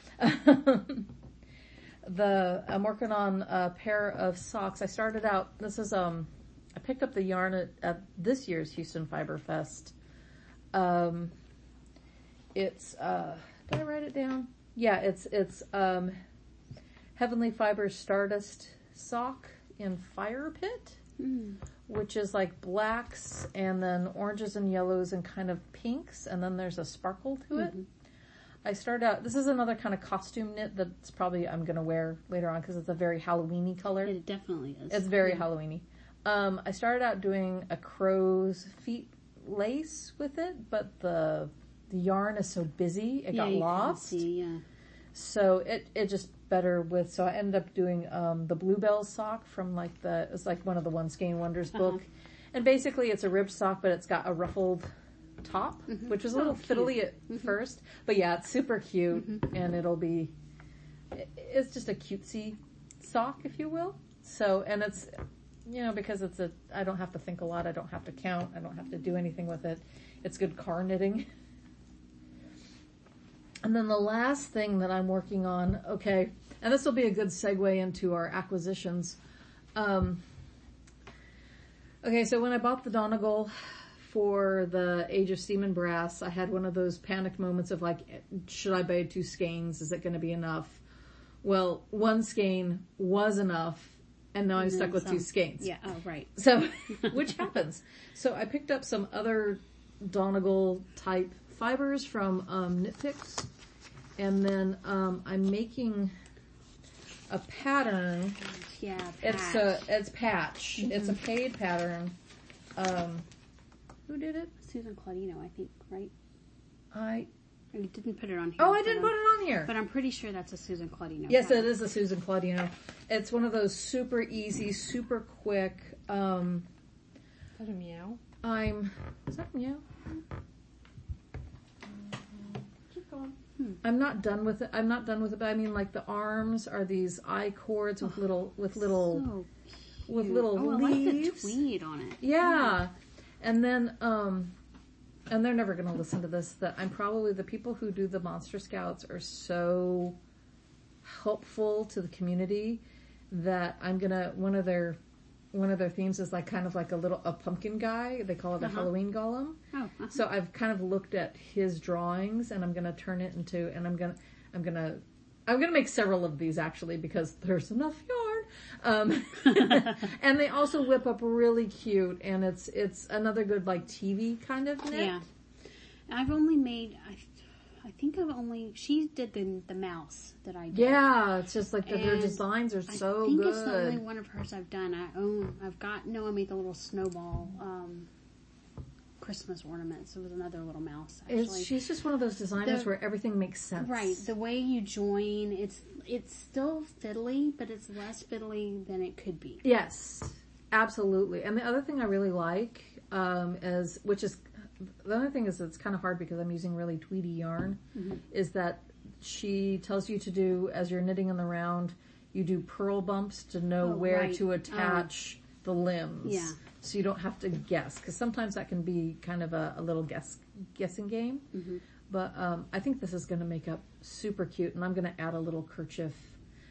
the I'm working on a pair of socks. I started out, this is, um, I picked up the yarn at, at this year's Houston Fiber Fest. Um, it's, uh, did I write it down? Yeah, it's, it's, um, Heavenly Fibers Stardust sock in Fire Pit. Mm. Which is like blacks and then oranges and yellows and kind of pinks, and then there's a sparkle to it. Mm-hmm. I started out, this is another kind of costume knit that's probably I'm going to wear later on because it's a very Halloween-y color. It definitely is. It's very yeah. Halloween-y. Um, I started out doing a crow's feet lace with it, but the the yarn is so busy, it yeah, got you lost. Can see, yeah. So it, it just better with, so I ended up doing um, the Bluebell sock from like the, it's like one of the One Skein Wonders book. Uh-huh. And basically it's a ribbed sock, but it's got a ruffled top, mm-hmm. which was a little oh, fiddly at mm-hmm. first. But yeah, it's super cute, mm-hmm. and it'll be, it's just a cutesy sock, if you will. So, and it's, you know, because it's a, I don't have to think a lot, I don't have to count, I don't have to do anything with it. It's good car knitting. And then the last thing that I'm working on, okay, and this will be a good segue into our acquisitions. Um, okay, so when I bought the Donegal for the Age of Steam and Brass, I had one of those panicked moments of like, should I buy two skeins? Is it going to be enough? Well, one skein was enough, and now I'm and stuck with some, two skeins. Yeah, oh, right. So, which happens. So I picked up some other Donegal type fibers from um, Knit Picks, and then um, I'm making a pattern. Yeah, patch. It's a it's patch. Mm-hmm. It's a paid pattern. Um, who did it? Susan Claudino, I think, right? I. You didn't put it on here. Oh, I didn't put it on here. But I'm pretty sure that's a Susan Claudino. Yes, pattern. It is a Susan Claudino. It's one of those super easy, super quick. Um, is that a meow? I'm. Is that a meow? Hmm. I'm not done with it. I'm not done with it, but I mean, like the arms are these eye cords with oh, little, with little, so with little oh, leaves. I like the tweed on it. Yeah, yeah. And then, um, and they're never going to listen to this. That I'm probably the people who do the Monster Scouts are so helpful to the community that I'm gonna one of their. One of their themes is like kind of like a little a pumpkin guy. They call it a uh-huh. Halloween golem. Oh, uh-huh. So I've kind of looked at his drawings, and I'm gonna turn it into, and I'm gonna, I'm gonna, I'm gonna make several of these actually because there's enough yarn. Um, and they also whip up really cute, and it's it's another good like T V kind of knit. Yeah, I've only made. I, I think I've only she did the the mouse that I did. Yeah, it's just like the, her designs are so good. I think good. It's the only one of hers I've done. I own. I've got no. I made the little snowball um, Christmas ornaments. It was another little mouse. Actually, it's, she's just one of those designers the, where everything makes sense. Right, the way you join, it's it's still fiddly, but it's less fiddly than it could be. Yes, absolutely. And the other thing I really like um, is, which is. The other thing is it's kind of hard because I'm using really tweedy yarn, mm-hmm. is that she tells you to do, as you're knitting in the round, you do purl bumps to know oh, where right. to attach oh. the limbs. Yeah. So you don't have to guess, because sometimes that can be kind of a, a little guess guessing game. Mm-hmm. But um, I think this is going to make up super cute, and I'm going to add a little kerchief.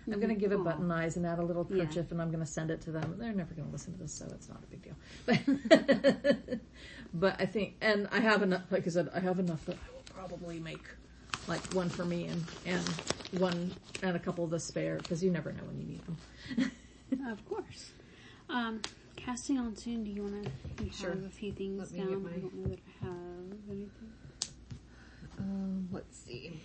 I'm going to give it Aw. button eyes and add a little Yeah. kerchief, and I'm going to send it to them. They're never going to listen to this, so it's not a big deal. But, but I think, and I have enough, like I said, I have enough that I will probably make like one for me and, and one and a couple of the spare, because you never know when you need them. Of course. Um, casting on soon, do you want to, you Sure. have a few things Let me down? get my- I don't know that I have anything. Um, let's see.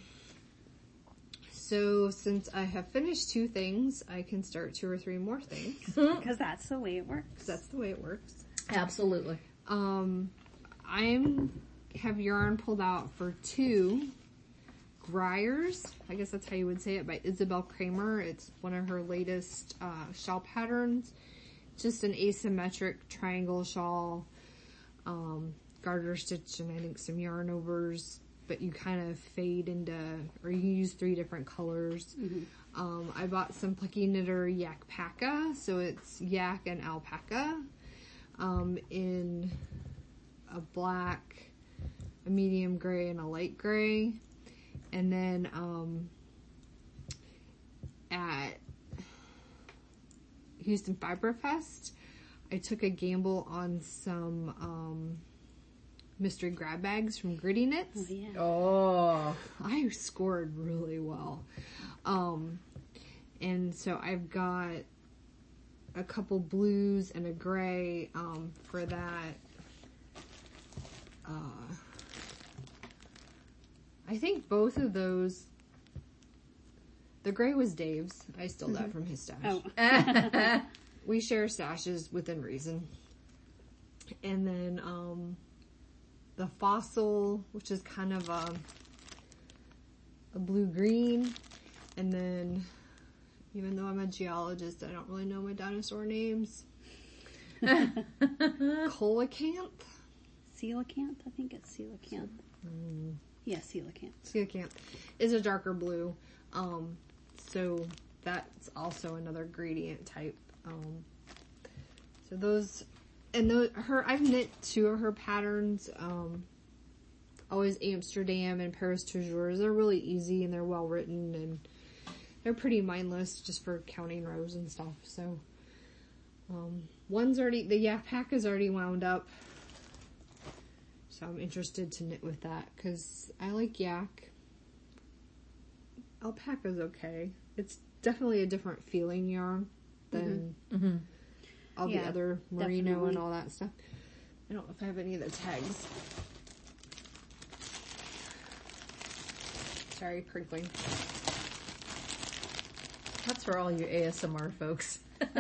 So, since I have finished two things, I can start two or three more things. Because that's the way it works. That's the way it works. Absolutely. Um, I'm have yarn pulled out for two Greyers. I guess that's how you would say it, by Isabel Kramer. It's one of her latest uh, shawl patterns. Just an asymmetric triangle shawl, um, garter stitch, and I think some yarn overs. But you kind of fade into, or you use three different colors. Mm-hmm. Um, I bought some Plucky Knitter Yakpaca, so it's yak and alpaca, um, in a black, a medium gray, and a light gray. And then um, at Houston Fiber Fest, I took a gamble on some um, mystery grab bags from Gritty Knits. Oh, yeah. Oh. I scored really well. Um, and so I've got a couple blues and a gray um, for that. Uh, I think both of those. The gray was Dave's. I stole that from his stash. Oh. We share stashes within reason. And then um, the Fossil, which is kind of a, a blue-green. And then, even though I'm a geologist, I don't really know my dinosaur names. Coelacanth? Coelacanth? I think it's coelacanth. Mm. Yeah, coelacanth. Coelacanth is a darker blue. Um, so that's also another gradient type. Um, so those, and those, her, I've knit two of her patterns. Um, always Amsterdam and Paris Toujours. They're really easy and they're well written and they're pretty mindless just for counting rows and stuff. So, um, one's already, the yak pack is already wound up. So I'm interested to knit with that because I like yak. Alpaca's okay. It's definitely a different feeling yarn than Mm-hmm. all Yeah, the other merino definitely. and all that stuff. I don't know if I have any of the tags. Sorry, crinkling. That's for all you A S M R folks.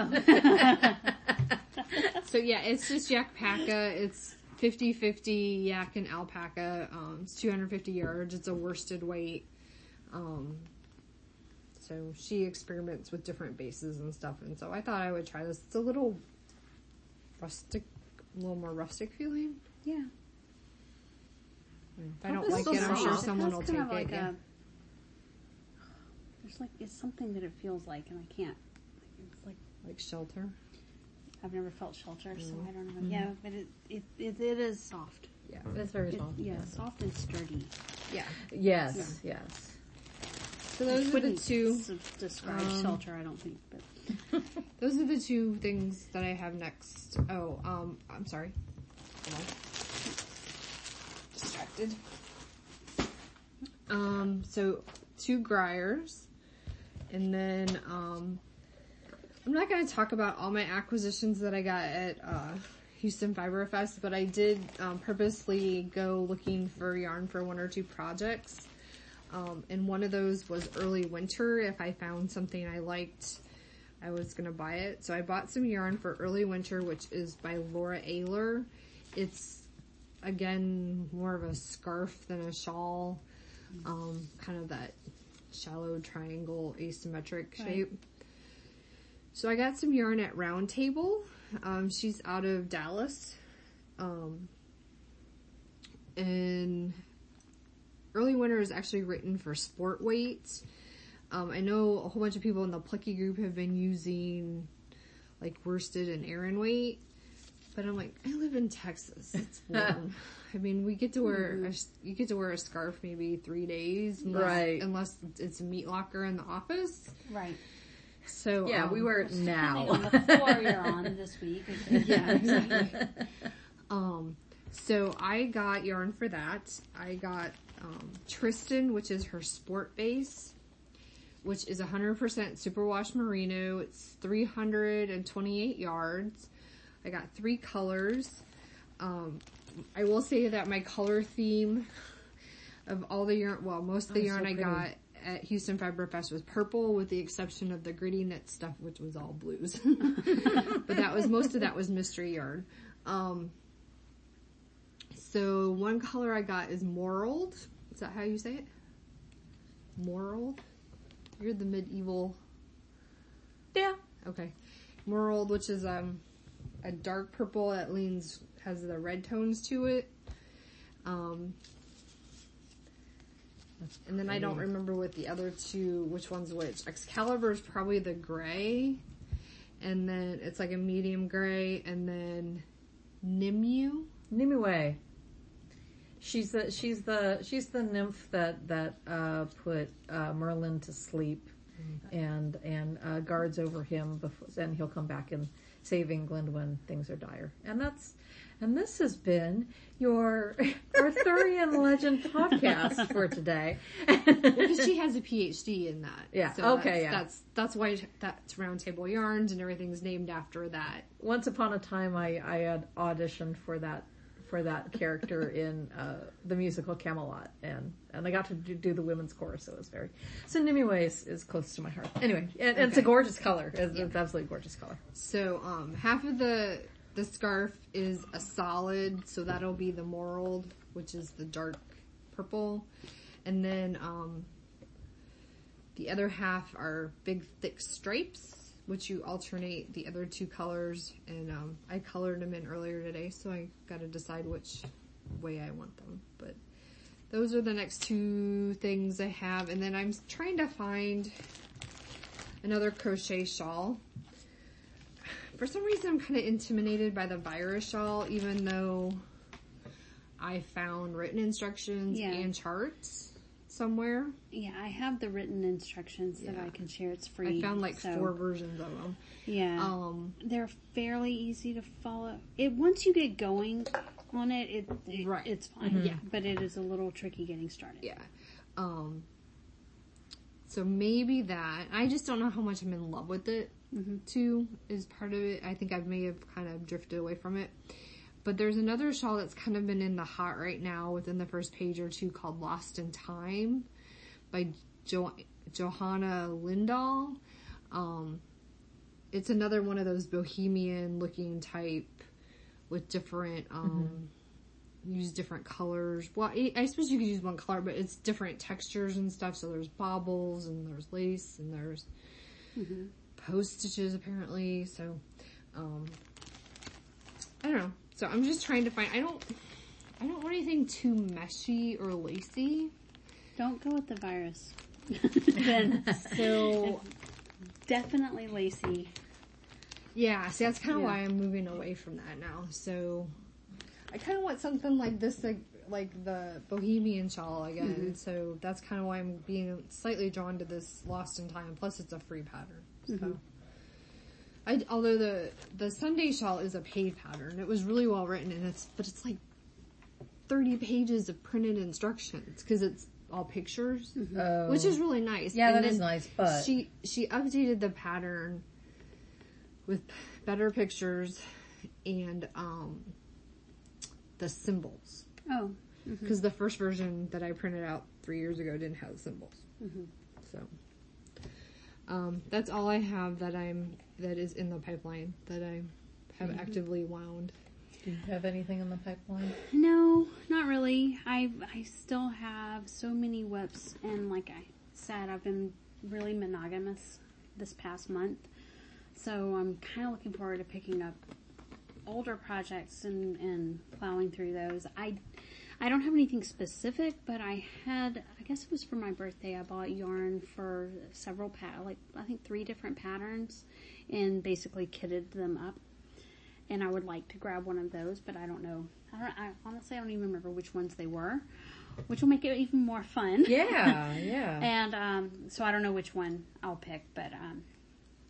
So yeah, it's just Yakpaca. It's fifty-fifty yak and alpaca. Um, it's two hundred fifty yards. It's a worsted weight. Um, so she experiments with different bases and stuff, and so I thought I would try this. It's a little rustic, a little more rustic feeling. Yeah. If I don't It's like still it, I'm sure soft. someone It will has take kind of it. like Yeah. a, there's like, it's something that it feels like, and I can't. It's like, Like shelter. I've never felt shelter, so Mm. I don't know. Yeah, but it, it, it, it is soft. Yeah. It's very It, soft. yeah, soft and sturdy. Yeah. Yes, yes. So those are the Wouldn't two. s- describe um, shelter, I don't think, but Those are the two things that I have next. Oh, um, I'm sorry. Hold on. Distracted. Um, so two Greyers, and then um, I'm not going to talk about all my acquisitions that I got at uh, Houston Fiber Fest, but I did um, purposely go looking for yarn for one or two projects. Um, and one of those was early winter. If I found something I liked, I was going to buy it. So I bought some yarn for early winter, which is by Laura Ayler. It's, again, more of a scarf than a shawl. Um, kind of that shallow triangle asymmetric Right. shape. So I got some yarn at Round Table. Um, she's out of Dallas. Um, and early winter is actually written for sport weights. Um, I know a whole bunch of people in the Plucky group have been using like worsted and Aran weight, but I'm like, I live in Texas. It's warm. I mean, we get to wear a, you get to wear a scarf maybe three days, unless, Right. Unless it's a meat locker in the office. right. So Yeah, um, we wear it Depending now. on the floor you're on this week. Yeah, exactly. um, so I got yarn for that. I got um, Tristan, which is her sport base, which is one hundred percent superwash merino. It's three hundred twenty-eight yards. I got three colors. Um, I will say that my color theme of all the yarn, well, most of the Oh, yarn so I pretty. got at Houston Fiber Fest was purple, with the exception of the gritty knit stuff, which was all blues. But that was, most of that was mystery yarn. Um, so one color I got is Morald. Is that how you say it? Morald? You're the medieval. Yeah. Okay. Morald, which is um a dark purple that leans, has the red tones to it. Um, and then I don't remember what the other two, which one's which. Excalibur is probably the gray, and then it's like a medium gray, and then Nimue. Nimue. She's the she's the she's the nymph that that uh, put uh, Merlin to sleep, and and uh, guards over him before, and he'll come back and save England when things are dire. And that's and this has been your Arthurian Legend podcast for today. Because she has a PhD in that. Yeah, So okay, that's, yeah. That's that's why that's Round Table Yarns, and everything's named after that. Once upon a time, I I had auditioned for that. for that character in uh, the musical Camelot, and and I got to do, do the women's chorus, so it was very. So Nimue is, is close to my heart. Anyway, and, and it's a Okay. gorgeous color. It's, Yeah. it's absolutely gorgeous color. So um, half of the the scarf is a solid, so that'll be the Morald, which is the dark purple, and then um, the other half are big thick stripes, which you alternate the other two colors, and um, I colored them in earlier today, so I got to decide which way I want them. But those are the next two things I have, and then I'm trying to find another crochet shawl. For some reason, I'm kind of intimidated by the virus shawl, even though I found written instructions Yeah. and charts somewhere. Yeah, I have the written instructions that Yeah. I can share. It's free. I found like so, four versions of them. Yeah. Um, They're fairly easy to follow. It once you get going on it, it, it Right. it's fine. Mhm. Yeah. But it is a little tricky getting started. yeah. Um, so maybe that. I just don't know how much I'm in love with it, Mm-hmm. too, is part of it. I think I may have kind of drifted away from it. But there's another shawl that's kind of been in the hot right now within the first page or two called Lost in Time by jo- Johanna Lindahl. Um, it's another one of those bohemian looking type with different, um, mm-hmm. use different colors. Well, I, I suppose you could use one color, but it's different textures and stuff. So there's baubles and there's lace and there's Mm-hmm. postages apparently. So, um, I don't know. So I'm just trying to find, I don't, I don't want anything too meshy or lacy. Don't go with the virus. Then So, definitely lacy. yeah, see, that's kind of Yeah. why I'm moving away from that now. So, I kind of want something like this, like, like the Bohemian shawl again. Mm-hmm. So that's kind of why I'm being slightly drawn to this Lost in Time. Plus, it's a free pattern. So, Mm-hmm. I, although the the Sunday shawl is a paid pattern, it was really well written, and it's but it's like thirty pages of printed instructions because it's all pictures, Oh. which is really nice. Yeah, And that then is nice, but- she she updated the pattern with better pictures and um the symbols, Oh. because the first version that I printed out three years ago didn't have the symbols. Mm-hmm. So um, that's all I have that I'm that is in the pipeline that I have Mm-hmm. actively wound. Do you have anything in the pipeline? No, not really. I I still have so many whips, and like I said, I've been really monogamous this past month. So I'm kind of looking forward to picking up older projects and, and plowing through those. I I don't have anything specific, but I had, I guess it was for my birthday, I bought yarn for several, pat like I think three different patterns, and basically kitted them up. And I would like to grab one of those, but I don't know. I don't. I honestly I don't even remember which ones they were, which will make it even more fun. Yeah, yeah. And um, so I don't know which one I'll pick, but um,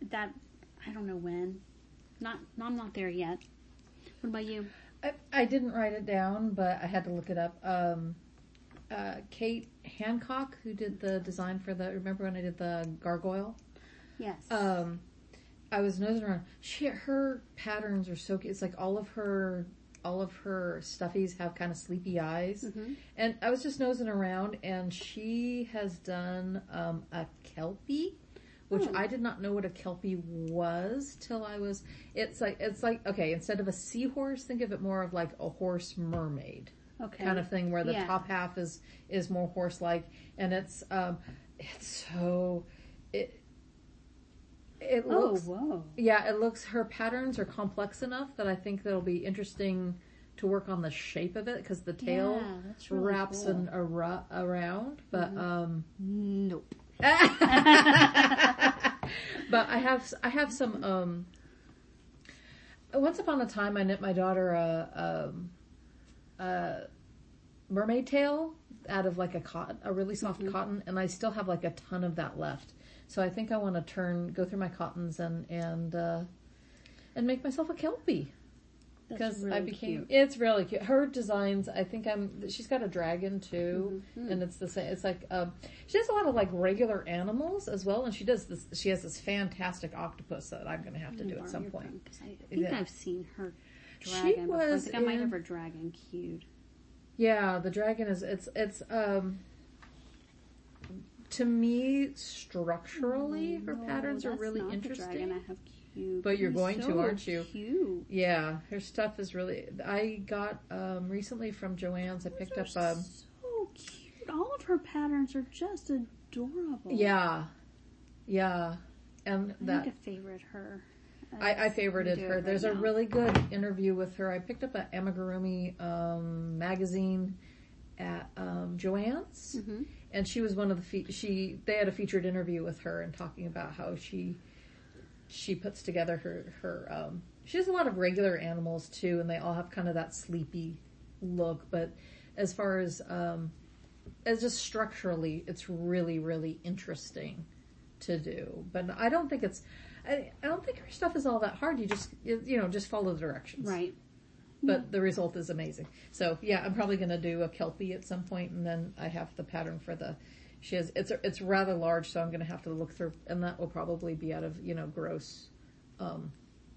that, I don't know when. Not, I'm not there yet. What about you? I, I didn't write it down, but I had to look it up. Um, uh, Kate Hancock, who did the design for the, remember when I did the gargoyle? Yes. Um, I was nosing around. She, her patterns are so cute. It's like all of her, all of her stuffies have kind of sleepy eyes. Mm-hmm. And I was just nosing around, and she has done um, a Kelpie, which Oh. I did not know what a Kelpie was till I was. It's like it's like okay, instead of a seahorse, think of it more of like a horse mermaid Okay. kind of thing, where the Yeah. top half is is more horse-like, and it's um, it's so it. It Oh, looks, whoa. yeah, it looks, her patterns are complex enough that I think that'll be interesting to work on the shape of it, because the tail Yeah, that's really wraps cool. an, ara- around, but, Mm-hmm. um, Nope. but I have, I have some, um, once upon a time I knit my daughter a, um, a mermaid tail out of like a cotton, a really soft Mm-hmm. cotton, and I still have like a ton of that left. So I think I want to turn, go through my cottons and, and, uh, and make myself a Kelpie. That's Because really I became, cute. it's really cute. Her designs, I think I'm, she's got a dragon too, Mm-hmm. and it's the same, it's like, um, she has a lot of like regular animals as well, and she does this, she has this fantastic octopus that I'm going to have to do at some point. Because I think Yeah. I've seen her She dragon before. I was think I might in- have her dragon cued. Yeah, the dragon is, it's, it's, um, to me, structurally, her No, patterns are that's really not the interesting. dragon I have cued. But you're He's going to, so aren't you? Cute. Yeah, her stuff is really, I got, um, recently from Joann's, I picked up, Those are um, so cute. All of her patterns are just adorable. yeah, yeah, and I that, need to favorite her. I, I Let's favorited do it her. right There's a now. really good interview with her. I picked up an Amigurumi um, magazine at um, Joann's, Mhm. and she was one of the fe- she. They had a featured interview with her and talking about how she she puts together her her. Um, she has a lot of regular animals too, and they all have kind of that sleepy look. But as far as um, as just structurally, it's really really interesting to do. But I don't think it's. I, I don't think her stuff is all that hard. You just, you, you know, just follow the directions. Right. But the result is amazing. So yeah, I'm probably going to do a Kelpie at some point, and then I have the pattern for the, she has, it's, it's rather large, so I'm going to have to look through, and that will probably be out of, you know, gross, um,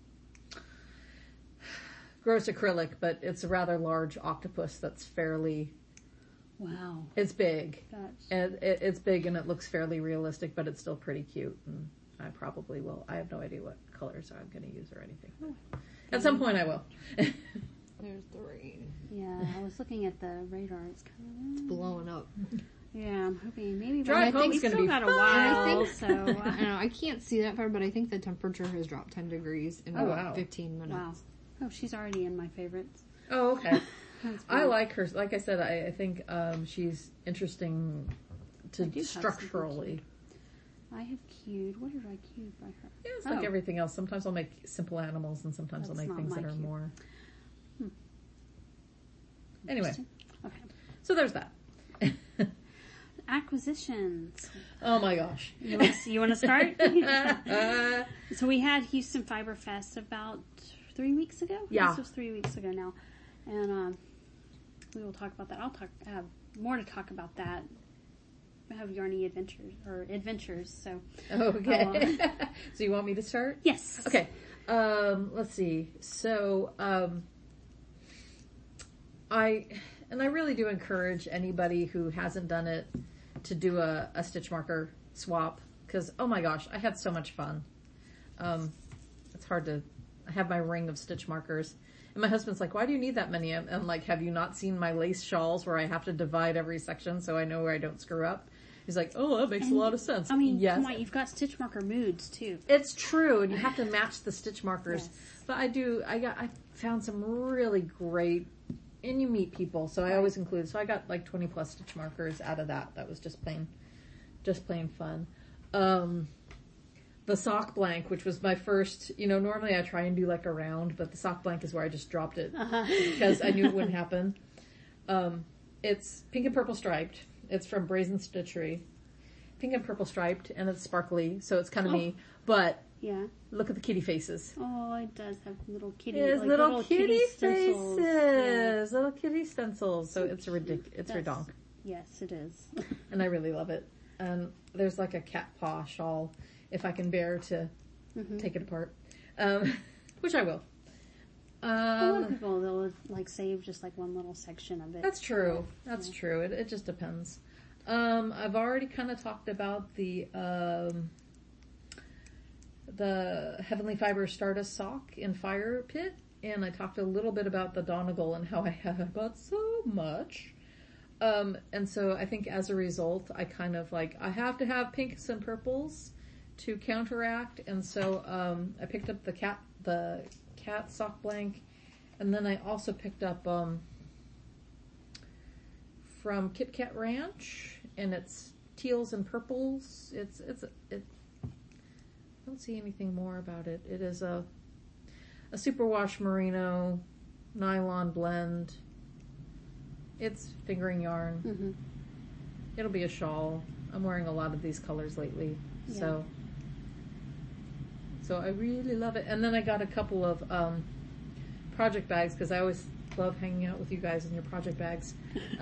gross acrylic, but it's a rather large octopus that's fairly, Wow. it's big. That's And it, it's big and it looks fairly realistic, but it's still pretty cute. And I probably will. I have no idea what colors I'm going to use or anything. At some point I will. There's the rain. yeah. I was looking at the radar. It's kind of Blowing up. yeah. I'm hoping maybe Drive by- home's we've gonna still be got a fun. while. I think- so I uh, don't know. I can't see that far, but I think the temperature has dropped ten degrees in Oh, about wow. fifteen minutes. wow. Oh, she's already in my favorites. Oh, okay. That's I cool. like her. Like I said, I, I think um, she's interesting I do to have something structurally. I have cued. What did I cue by her? Yeah, it's Oh. like everything else. Sometimes I'll make simple animals, and sometimes I'll That's make not things my that are cue. more. Hmm. Anyway, Interesting. Okay. so there's that. Acquisitions. Oh my gosh. You want to, you want to start? Uh, So we had Houston Fiber Fest about three weeks ago. Yeah. This was three weeks ago now, and um, we will talk about that. I'll talk. I have more to talk about that. I have yarny adventures or adventures. So okay. So you want me to start? yes. Okay. Um, let's see. So, um, I, and I really do encourage anybody who hasn't done it to do a, a stitch marker swap, because, oh my gosh, I had so much fun. Um, it's hard to, I have my ring of stitch markers. And my husband's like, why do you need that many? And I'm like, have you not seen my lace shawls where I have to divide every section so I know where I don't screw up? He's like, oh, that makes a lot of sense. I mean, yes. come on, you've got stitch marker moods too. It's true, and you have to match the stitch markers. Yes. But I do, I got, I found some really great, and you meet people, so I Right. always include, so I got like twenty plus stitch markers out of that. That was just plain, just plain fun. Um, the sock blank, which was my first, you know, normally I try and do like a round, but the sock blank is where I just dropped it Uh-huh. because I knew it wouldn't happen. Um, it's pink and purple striped. It's from Brazen Stitchery. Pink and purple striped, and it's sparkly, so it's kind of Oh. me. But Yeah. Look at the kitty faces. Oh, it does have little kitty. It has like little, kitty, stencils. faces, Yeah. little kitty stencils. So, So it's ridiculous. It's That's- redonk, Yes, it is. and I really love it. And there's like a cat paw shawl, if I can bear to Mhm. take it apart, um, which I will. A lot of Um, people they'll like save just like one little section of it. that's true. That's true. It, it just depends. Um, I've already kind of talked about the um, the Heavenly Fiber Stardust sock in Fire Pit, and I talked a little bit about the Donegal and how I have bought so much. Um, and so I think as a result, I kind of like, I have to have pinks and purples to counteract. And so, um, I picked up the cat, the cat sock blank. And then I also picked up, um, from Kit Kat Ranch, and it's teals and purples. It's, it's, it, I don't see anything more about it. It is a, a superwash merino nylon blend. It's fingering yarn. Mm-hmm. It'll be a shawl. I'm wearing a lot of these colors lately, Yeah. so so I really love it. And then I got a couple of um, project bags because I always love hanging out with you guys in your project bags.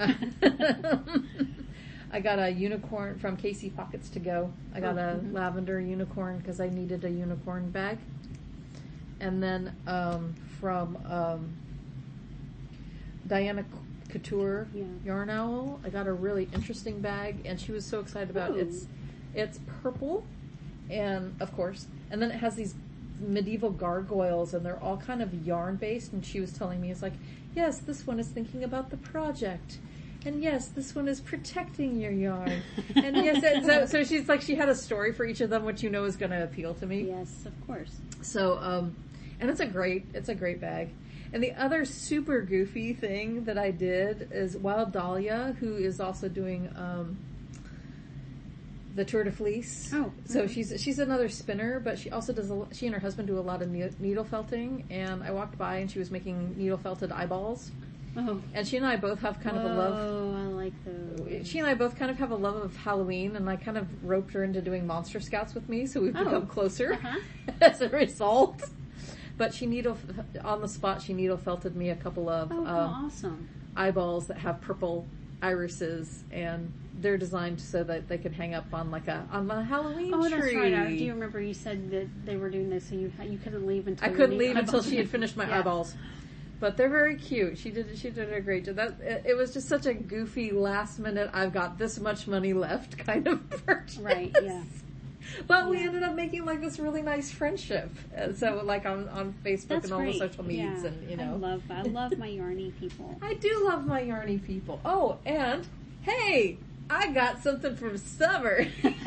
I got a unicorn from Casey Pockets to Go. I got Oh, a mhm. lavender unicorn because I needed a unicorn bag. And then um, from um, Diana Couture Yeah. Yarn Owl, I got a really interesting bag, and she was so excited about it. Ooh. It's it's purple, and of course, and then it has these medieval gargoyles, and they're all kind of yarn based. And she was telling me, it's like, yes, this one is thinking about the project, and yes, this one is protecting your yarn, and yes, and so so she's like, she had a story for each of them, which you know is going to appeal to me. Yes, of course. So, um, and it's a great, it's a great bag. And the other super goofy thing that I did is Wild Dahlia, who is also doing, um, the Tour de Fleece. Oh, So okay. she's, she's another spinner, but she also does, a, she and her husband do a lot of ne- needle felting. And I walked by and she was making needle felted eyeballs. Oh. And she and I both have kind of a love. Oh, I like those. She and I both kind of have a love of Halloween, and I kind of roped her into doing Monster Scouts with me, so we've Oh. become closer Uh-huh. as a result. But she needle, on the spot, she needle felted me a couple of Oh, um, awesome. eyeballs that have purple irises, and they're designed so that they can hang up on like a, on a Halloween Oh, tree. that's right. I do you remember you said that they were doing this, so you you couldn't leave until I you couldn't made leave until eyeballs. she had finished my Yeah. eyeballs. But they're very cute. She did she did a great job. That it, it was just such a goofy last minute, I've got this much money left kind of purchase. Right, yeah. But we Yeah. ended up making like this really nice friendship. And so like on, on Facebook That's and all great. the social medias, Yeah. and you I know. love I love my yarny people. I do love my yarny people. Oh, and hey, I got something from Summer.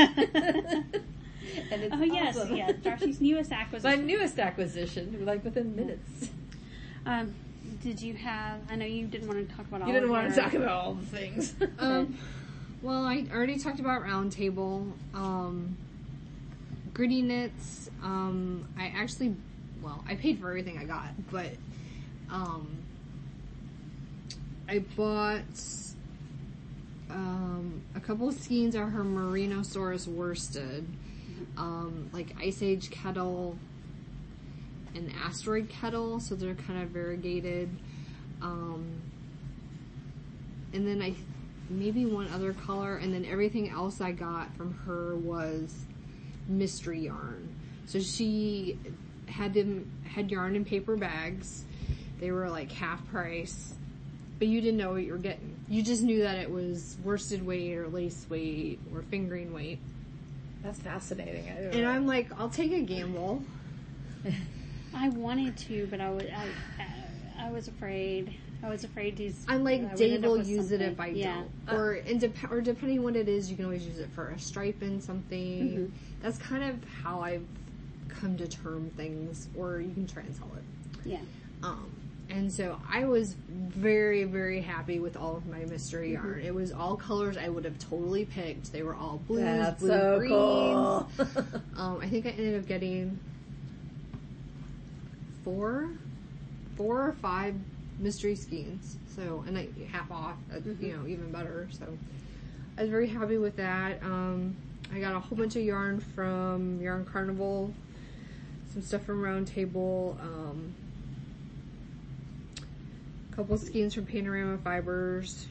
And it's Oh yes, awesome. yeah. Darcy's newest My acquisition. newest acquisition, like within minutes. Um, did you have? I know you didn't want to talk about all. You didn't of want to your- talk about all the things. Um, well, I already talked about Round Table. Um, Gritty Knits. Um, I actually, well, I paid for everything I got, but um, I bought um, a couple of skeins of her Merinosaurus worsted, um, like Ice Age Kettle and Asteroid Kettle, so they're kind of variegated. Um, and then I maybe one other color, and then everything else I got from her was mystery yarn. So she had them had yarn in paper bags. They were like half price, but you didn't know what you were getting. You just knew that it was worsted weight or lace weight or fingering weight. That's fascinating. I And I'm like, I'll take a gamble. I wanted to, but I was I, I was afraid. I was afraid to. I'm like, I would Dave end up will with use it if something. I yeah. don't. Or, and dep- or depending what it is, you can always use it for a stripe in something. Mhm. That's kind of how I've come to term things, or you can try and sell it. Yeah. Um, and so I was very, very happy with all of my mystery Mm-hmm. yarn. It was all colors I would have totally picked. They were all blues, That's blue, so greens. cool. Um, I think I ended up getting four, four or five mystery skeins. So, and I half off, uh, Mm-hmm. you know, even better. So, I was very happy with that. Um, I got a whole bunch of yarn from Yarn Carnival. some stuff from Round Table, um, a couple skeins from Panorama Fibers.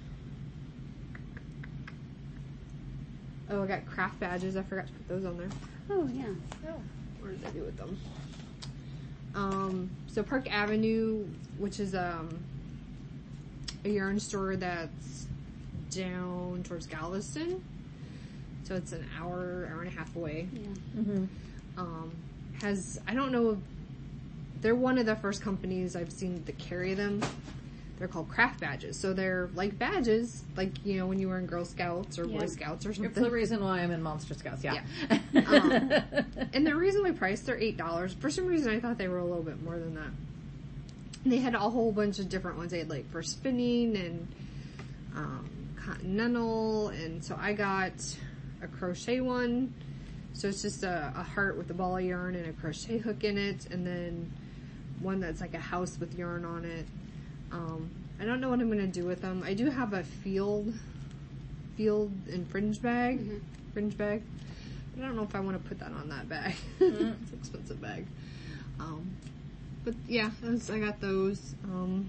Oh, I got craft badges. I forgot to put those on there. Oh, yeah. Oh. What did I do with them? Um, so Park Avenue, which is um, a yarn store that's down towards Galveston. So it's an hour, hour and a half away. Yeah. Mm-hmm. Um, has, I don't know, they're one of the first companies I've seen that carry them. They're called craft badges. So they're like badges, like, you know, when you were in Girl Scouts or Yeah. Boy Scouts or something. It's the reason why I'm in Monster Scouts, yeah. Yeah. um, and they're reasonably priced. They're eight dollars. For some reason, I thought they were a little bit more than that. And they had a whole bunch of different ones. They had, like, for spinning and um, continental. And so I got a crochet one. So it's just a, a heart with a ball of yarn and a crochet hook in it. And then one that's like a house with yarn on it. Um, I don't know what I'm going to do with them. I do have a field, field and fringe bag, Mm-hmm. fringe bag. But I don't know if I want to put that on that bag. It's an expensive bag. Um, but yeah, those, I got those. Um,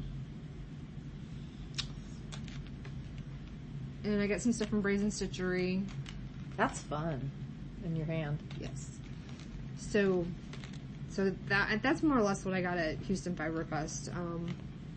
and I got some stuff from Brazen Stitchery. That's fun. In your hand. Yes. So, so that that's more or less what I got at Houston Fiber Fest. Um,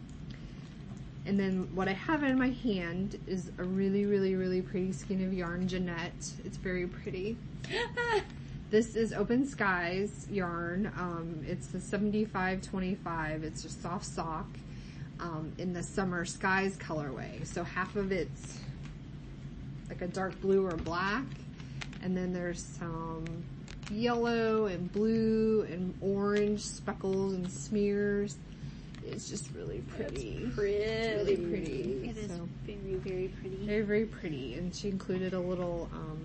and then what I have in my hand is a really, really, really pretty skein of yarn, Jeanette. It's very pretty. This is Open Skies yarn. Um, it's the seventy-five twenty-five. It's a soft sock um, in the Summer Skies colorway. So half of it's like a dark blue or black. And then there's some yellow and blue and orange speckles and smears. It's just really pretty. It's pretty. It's really pretty. It is So, very, very pretty. very, very pretty. And she included a little um,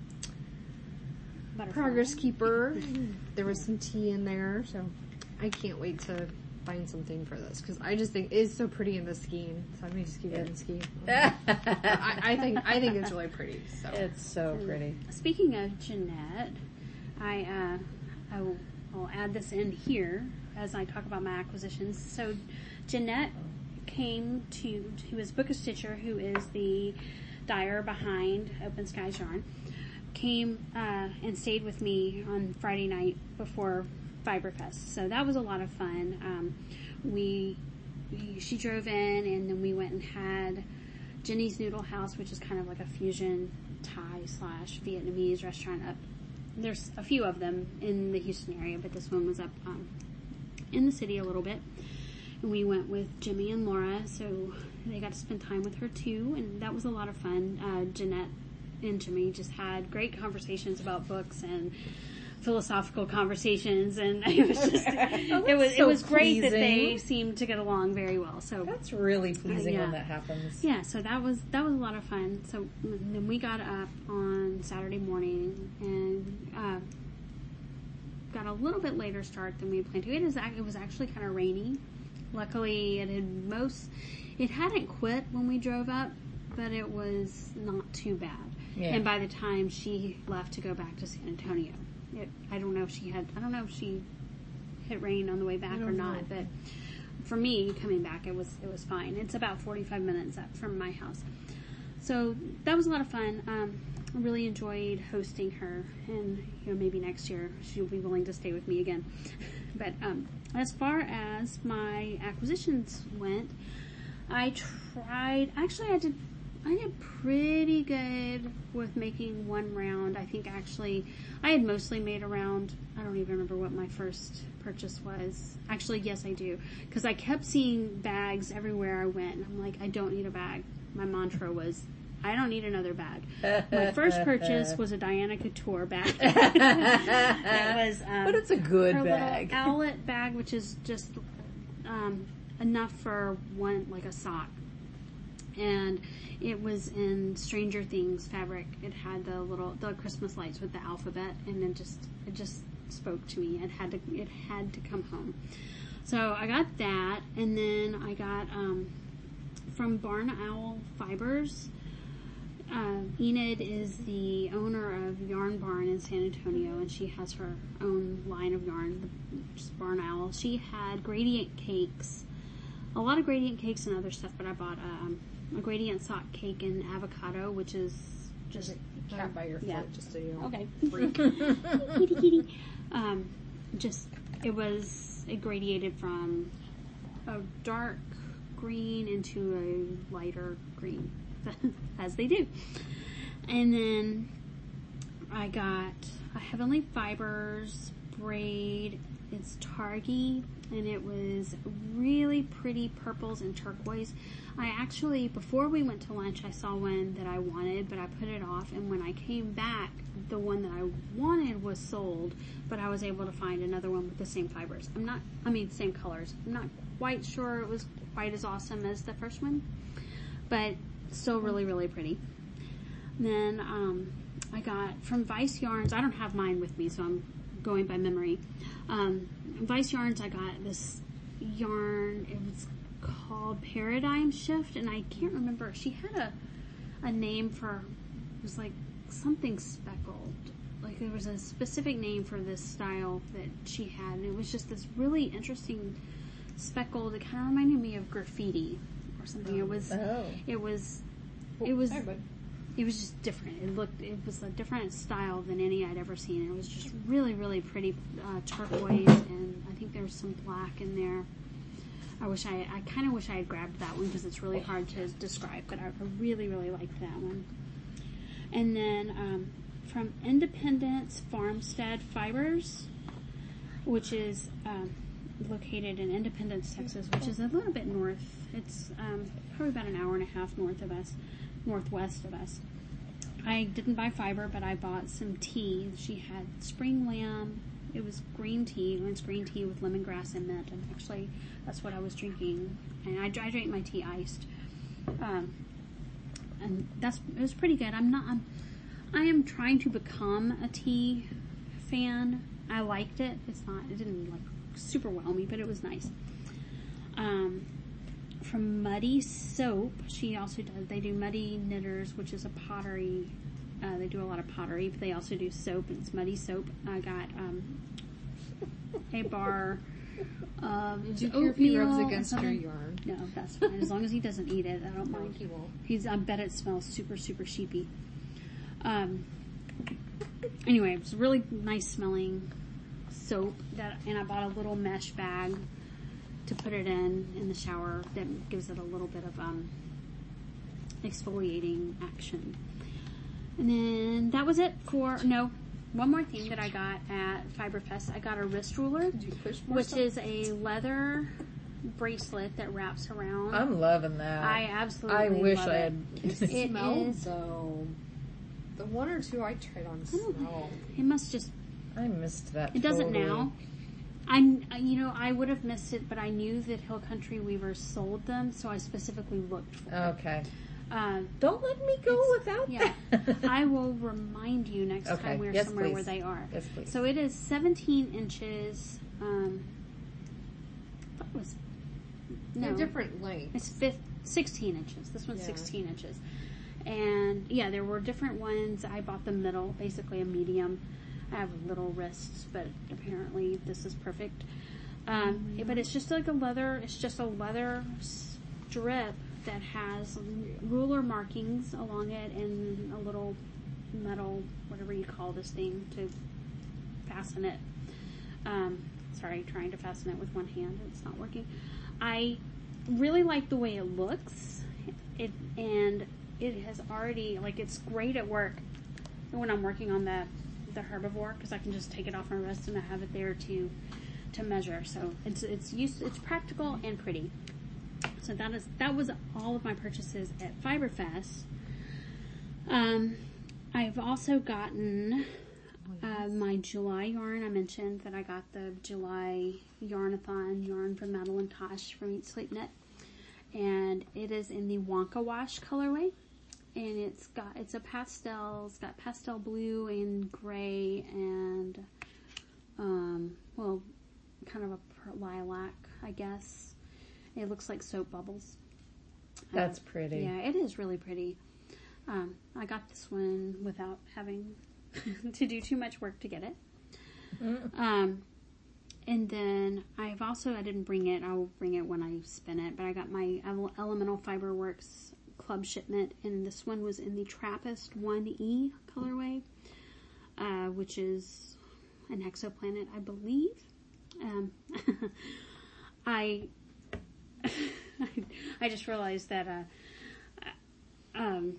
Butterfly. progress keeper. There was some tea in there. So I can't wait to find something for this because I just think it's so pretty in the skein. So I may just keep it in the skein. I, I think I think it's really pretty. So It's so pretty. Speaking of Jeanette, I, uh, I will, I'll add this in here as I talk about my acquisitions. So Jeanette came to, who is Book of Stitcher, who is the dyer behind Open Skies Yarn, came uh, and stayed with me on Friday night before Fiberfest. So that was a lot of fun. Um, we, we, she drove in and then we went and had Jenny's Noodle House, which is kind of like a fusion Thai slash Vietnamese restaurant up. There's a few of them in the Houston area, but this one was up um, in the city a little bit. And we went with Jimmy and Laura, so they got to spend time with her too, and that was a lot of fun. Uh, Jeanette and Jimmy just had great conversations about books and philosophical conversations, and it was just Oh, it was that's it so was great that they pleasing. seemed to get along very well. So That's really pleasing Uh, yeah. when that happens. yeah, so that was that was a lot of fun. So then we got up on Saturday morning and uh, got a little bit later start than we had planned to. It is ac- it was actually kind of rainy. Luckily, it had most it hadn't quit when we drove up, but it was not too bad. Yeah. And by the time she left to go back to San Antonio, it, I don't know if she had I don't know if she hit rain on the way back or don't not, know. but for me coming back it was it was fine. It's about forty-five minutes up from my house. So that was a lot of fun. Um, I really enjoyed hosting her, and you know maybe next year she'll be willing to stay with me again. But um, as far as my acquisitions went, I tried. Actually, I did. I did pretty good with making one round. I think actually I had mostly made a round. I don't even remember what my first purchase was. Actually, yes, I do, because I kept seeing bags everywhere I went, and I'm like, I don't need a bag. My mantra was, I don't need another bag. My first purchase was a Diana Couture bag. It was, um, But it's a good her bag. little owlet bag, which is just um, enough for one, like a sock. And it was in Stranger Things fabric. It had the little the Christmas lights with the alphabet, and it just it just spoke to me. It had to it had to come home. So I got that, and then I got um, from Barn Owl Fibers. Um, Enid is the owner of Yarn Barn in San Antonio, and she has her own line of yarn, just Barn Owl. She had gradient cakes, a lot of gradient cakes and other stuff, but I bought um, a gradient sock cake in avocado, which is just There's a cat by your foot, yeah. just so you know. Okay. kitty, kitty. Um, just, it was, it gradiated from a dark green into a lighter green, as they do. And then I got a Heavenly Fibers braid. It's Targi, and it was really pretty purples and turquoise. I actually, before we went to lunch, I saw one that I wanted, but I put it off, and when I came back, the one that I wanted was sold, but I was able to find another one with the same fibers. I'm not, I mean, same colors. I'm not quite sure it was quite as awesome as the first one, but still really, really pretty. Then, um, I got from Vice Yarns, I don't have mine with me, so I'm going by memory. Um, Vice Yarns, I got this yarn, it was called Paradigm Shift, and I can't remember, she had a, a name for, it was like something speckled, like there was a specific name for this style that she had, and it was just this really interesting speckled, it kind of reminded me of graffiti or something. It was, Oh. it was, it was, Hi, bud. it was just different. It looked, it was a different style than any I'd ever seen. It was just really, really pretty uh, turquoise, and I think there was some black in there. I wish I, I kind of wish I had grabbed that one because it's really hard to describe, but I, I really, really liked that one. And then um, from Independence Farmstead Fibers, which is um, located in Independence, Texas, which is a little bit north. It's um, probably about an hour and a half north of us, northwest of us. I didn't buy fiber, but I bought some tea. She had spring lamb. It was green tea. It's green tea with lemongrass and mint, and actually that's what I was drinking. And I, I drank my tea iced. Um, and that's, it was pretty good. I'm not, I'm, I am trying to become a tea fan. I liked it. It's not, it didn't like super wow me, but it was nice. Um, from Muddy Soap, she also does, they do Muddy Knitters, which is a pottery, uh, they do a lot of pottery, but they also do soap, and it's Muddy Soap. I got, um, a bar of, it was Do you care if he oatmeal rubs or against your something. yarn? No, that's fine. As long as he doesn't eat it, I don't No, mind. he won't. He's, I bet it smells super, super sheepy. Um, anyway, it was really nice smelling soap that, and I bought a little mesh bag to put it in in the shower that gives it a little bit of um, exfoliating action. And then that was it for, no, one more thing that I got at Fiberfest. I got a wrist ruler, Did you push more which stuff? is a leather bracelet that wraps around. I'm loving that. I absolutely I wish love I it. had. It smell is- though. The one or two I tried on smell. It must just, I missed that. it doesn't totally. now. I, you know, I would have missed it, but I knew that Hill Country Weavers sold them, so I specifically looked for it. Okay. Um, Don't let me go without yeah. that. I will remind you next Okay. time we're Yes, somewhere please. where they are. Yes, please. So it is seventeen inches. Um, I thought it was no, They're different lengths. it's fifth, sixteen inches. This one's Yeah. sixteen inches. And yeah, there were different ones. I bought the middle, basically a medium. I have little wrists, but apparently this is perfect. Um, Mm-hmm. But it's just like a leather, it's just a leather strip that has ruler markings along it and a little metal, whatever you call this thing, to fasten it. Um, sorry, trying to fasten it with one hand. It's not working. I really like the way it looks. It, and it has already, like, it's great at work when I'm working on the, the herbivore, because I can just take it off my wrist and I have it there to, to measure. So it's, it's used, it's practical and pretty. So that is, that was all of my purchases at Fiberfest. Um, I've also gotten, uh, my July yarn. I mentioned that I got the July Yarnathon yarn from Madeline Tosh from Eat Sleep Knit. And it is in the Wonka Wash colorway. And it's got, it's a pastel, it's got pastel blue and gray and, um, well, kind of a lilac, I guess. It looks like soap bubbles. That's Uh, pretty. Yeah, it is really pretty. Um, I got this one without having to do too much work to get it. Mm. Um, and then I've also, I didn't bring it, I'll bring it when I spin it, but I got my Elemental Fiberworks club shipment, and this one was in the Trappist one E colorway, uh, which is an exoplanet, I believe. Um, I, I just realized that, uh, um,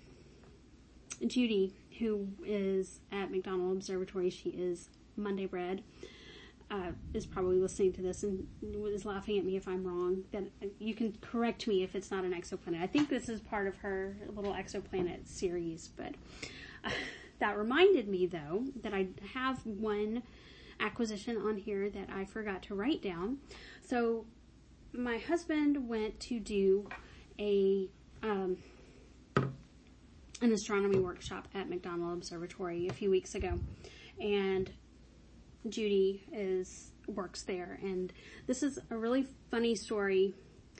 Judy, who is at McDonald Observatory, she is Monday Bread, uh, is probably listening to this and is laughing at me if I'm wrong. That you can correct me if it's not an exoplanet. I think this is part of her little exoplanet series, but uh, that reminded me, though, that I have one acquisition on here that I forgot to write down. So my husband went to do a um, an astronomy workshop at McDonald Observatory a few weeks ago, and Judy is works there, and this is a really funny story.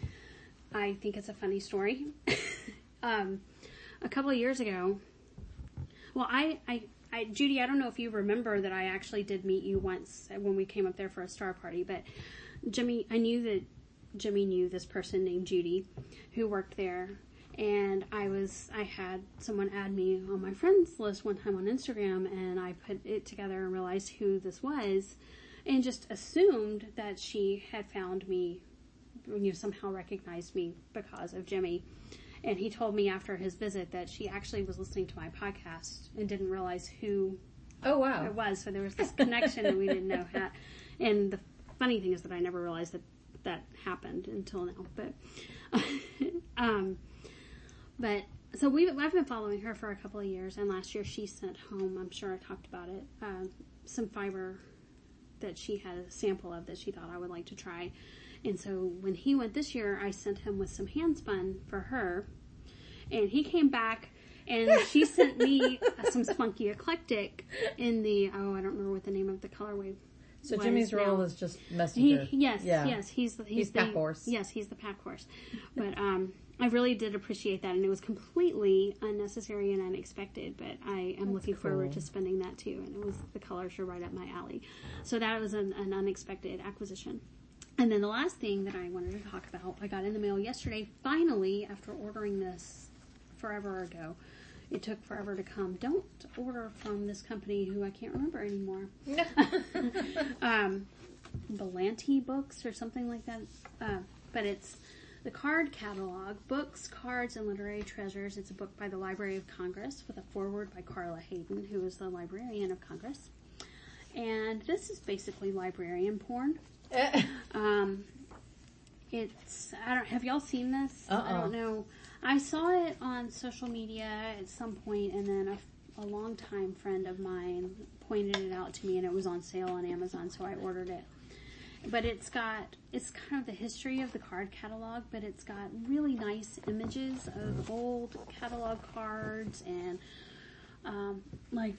I think it's a funny story. um, a couple of years ago, well, I, I, I, Judy, I don't know if you remember that I actually did meet you once when we came up there for a star party, but Jimmy, I knew that Jimmy knew this person named Judy who worked there. And I was, I had someone add me on my friends list one time on Instagram, and I put it together and realized who this was, and just assumed that she had found me, you know, somehow recognized me because of Jimmy. And he told me after his visit that she actually was listening to my podcast and didn't realize who oh wow it was. So there was this connection that we didn't know had. And the funny thing is that I never realized that that happened until now. But, um... But, so we I've been following her for a couple of years, and last year she sent home, I'm sure I talked about it, uh, some fiber that she had a sample of that she thought I would like to try. And so when he went this year, I sent him with some hand spun for her, and he came back, and she sent me some Spunky Eclectic in the, oh, I don't remember what the name of the colorway So was Jimmy's role now. is just messenger. He, yes, yeah. yes, he's the, he's, He's the pack horse. Yes, he's the pack horse. But um, I really did appreciate that, and it was completely unnecessary and unexpected. But I am That's looking cool. forward to spending that too, and it was the colors are right up my alley. So that was an, an unexpected acquisition. And then the last thing that I wanted to talk about, I got in the mail yesterday. Finally, after ordering this forever ago. It took forever to come. Don't order from this company who I can't remember anymore. No. um, Belanti Books or something like that. Uh, but it's the card catalog, Books, Cards, and Literary Treasures. It's a book by the Library of Congress with a foreword by Carla Hayden, who is the Librarian of Congress. And this is basically librarian porn. um, it's, I don't, have y'all seen this? Uh-uh. I don't know. I saw it on social media at some point, and then a, a longtime friend of mine pointed it out to me, and it was on sale on Amazon, so I ordered it. But it's got, it's kind of the history of the card catalog, but it's got really nice images of old catalog cards and, um, like,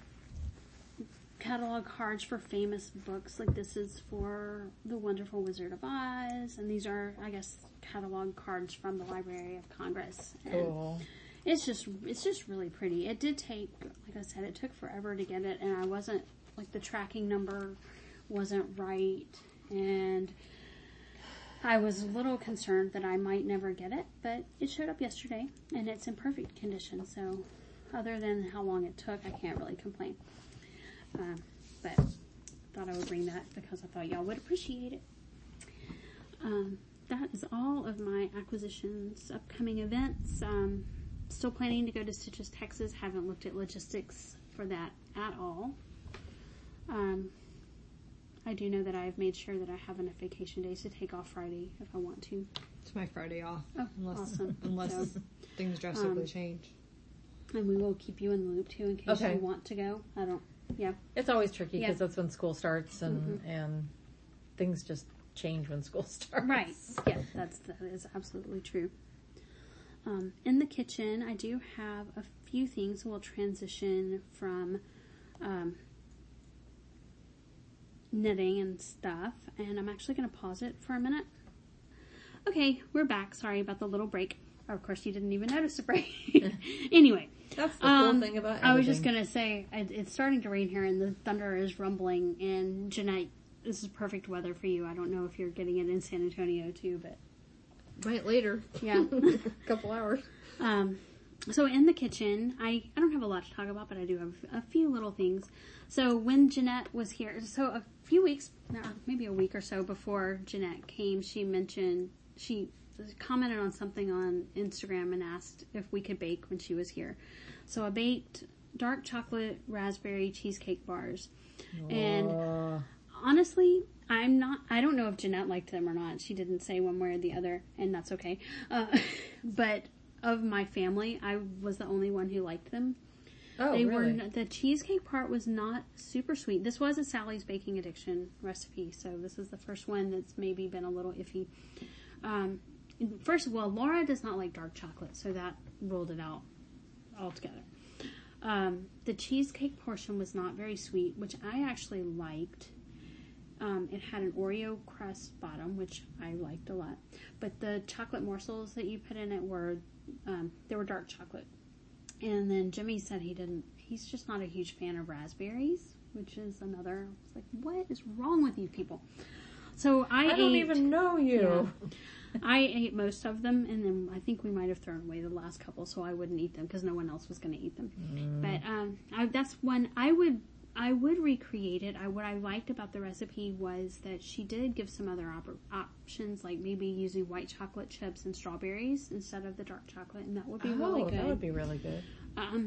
catalog cards for famous books. Like, this is for The Wonderful Wizard of Oz, and these are, I guess, catalog cards from the Library of Congress. And Cool. it's just, it's just really pretty. It did take, like I said, it took forever to get it, and I wasn't, like, the tracking number wasn't right, and I was a little concerned that I might never get it, but it showed up yesterday, and it's in perfect condition, so other than how long it took, I can't really complain. Uh, but thought I would bring that because I thought y'all would appreciate it. Um, that is all of my acquisitions, upcoming events. Um, still planning to go to Stitches, Texas. Haven't looked at logistics for that at all. Um, I do know that I have made sure that I have enough vacation days to take off Friday if I want to. It's my Friday off. Oh, unless, awesome. Unless So, things drastically um, change. And we will keep you in the loop too in case Okay. you want to go. I don't, yeah. It's always tricky because Yeah. that's when school starts and Mhm. and things just change when school starts. Right. Yeah, that's that is absolutely true. Um, in the kitchen, I do have a few things. We'll transition from um, knitting and stuff, and I'm actually going to pause it for a minute. Okay, we're back. Sorry about the little break. Of course, you didn't even notice the break. Anyway. That's the um, cool thing about editing. I was just going to say, it, it's starting to rain here and the thunder is rumbling. And Jeanette, this is perfect weather for you. I don't know if you're getting it in San Antonio too, but... Might later. Yeah. A couple hours. Um, so in the kitchen, I, I don't have a lot to talk about, but I do have a few little things. So when Jeanette was here, so a few weeks, maybe a week or so before Jeanette came, she mentioned, she commented on something on Instagram and asked if we could bake when she was here. So I baked dark chocolate raspberry cheesecake bars. And Uh, honestly, I'm not, I don't know if Jeanette liked them or not. She didn't say one way or the other, and that's okay. Uh, but of my family, I was the only one who liked them. oh, They really? were, the cheesecake part was not super sweet. This was a Sally's Baking Addiction recipe, so this is the first one that's maybe been a little iffy. Um, first of all, Laura does not like dark chocolate, so that ruled it out altogether. Um, the cheesecake portion was not very sweet, which I actually liked. Um, it had an Oreo crust bottom, which I liked a lot. But the chocolate morsels that you put in it were, um, they were dark chocolate. And then Jimmy said he didn't, he's just not a huge fan of raspberries, which is another, it's like, what is wrong with you people? So I, I don't ate, even know you. Yeah. I ate most of them, and then I think we might have thrown away the last couple, so I wouldn't eat them because no one else was going to eat them. Mm. But um, I, that's one I would I would recreate it. I, what I liked about the recipe was that she did give some other op- options, like maybe using white chocolate chips and strawberries instead of the dark chocolate, and that would be oh, really good. that would be really good. Um,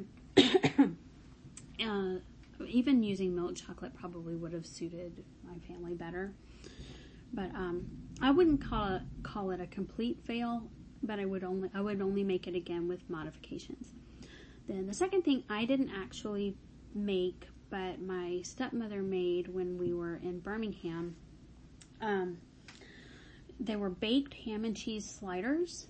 uh, even using milk chocolate probably would have suited my family better. But um, I wouldn't call it call it a complete fail. But I would only I would only make it again with modifications. Then the second thing I didn't actually make, but my stepmother made when we were in Birmingham. Um, they were baked ham and cheese sliders,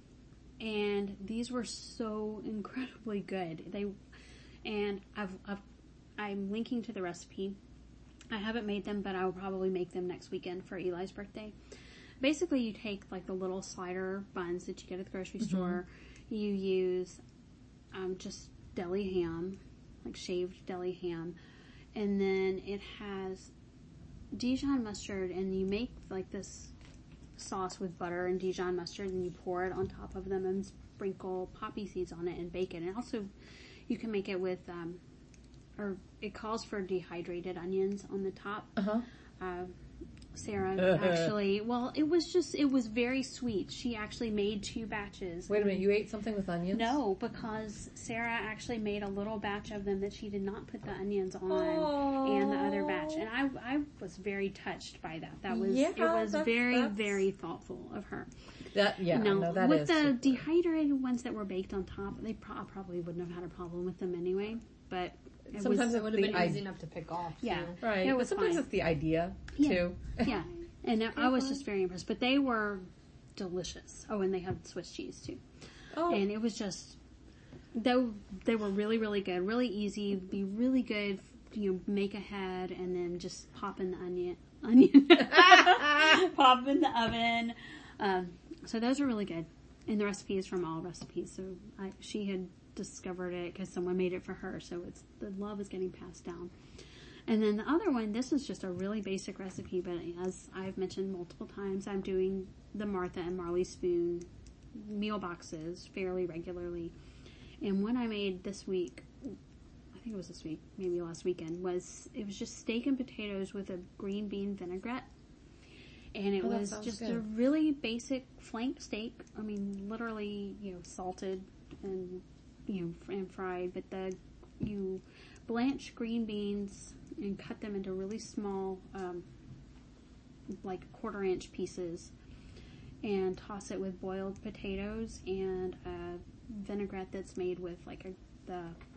and these were so incredibly good. They and I've, I've I'm linking to the recipe. I haven't made them, but I will probably make them next weekend for Eli's birthday. Basically, you take like the little slider buns that you get at the grocery mm-hmm. store. You use um, just deli ham, like shaved deli ham, and then it has Dijon mustard, and you make like this sauce with butter and Dijon mustard, and you pour it on top of them and sprinkle poppy seeds on it and bake it. And also, you can make it with, um, or it calls for dehydrated onions on the top. Uh-huh. Uh, Sarah actually, well, it was just, it was very sweet. She actually made two batches. Wait a minute, you ate something with onions? No, because Sarah actually made a little batch of them that she did not put the onions on, oh. and the other batch. And I, I was very touched by that. That was, yeah, it was that's, very, that's... very thoughtful of her. That, yeah, now, no, that with is the super. dehydrated ones that were baked on top, they pro- probably wouldn't have had a problem with them anyway, but it Sometimes was, It would have been the easy I- enough to pick off. yeah, Too. Right, it but was sometimes fine. it's the idea, Yeah. too. Yeah, and I was just very impressed. But they were delicious. Oh, and they had Swiss cheese too. Oh, And it was just, they, they were really, really good. Really easy. Be really good. You know, make ahead and then just pop in the onion. Onion. Pop in the oven. Um, so those are really good. And the recipe is from All Recipes. So I, she had discovered it because someone made it for her. So it's the love is getting passed down. And then the other one, this is just a really basic recipe, but as I've mentioned multiple times, I'm doing the Martha and Marley Spoon meal boxes fairly regularly. And one I made this week, I think it was this week, maybe last weekend, was, it was just steak and potatoes with a green bean vinaigrette. And it Oh, that was sounds just good. a really basic flank steak. I mean, literally, you know, salted and, you know, and fried, but the, you blanch green beans and cut them into really small, um, like quarter inch pieces, and toss it with boiled potatoes and a vinaigrette that's made with like a, the,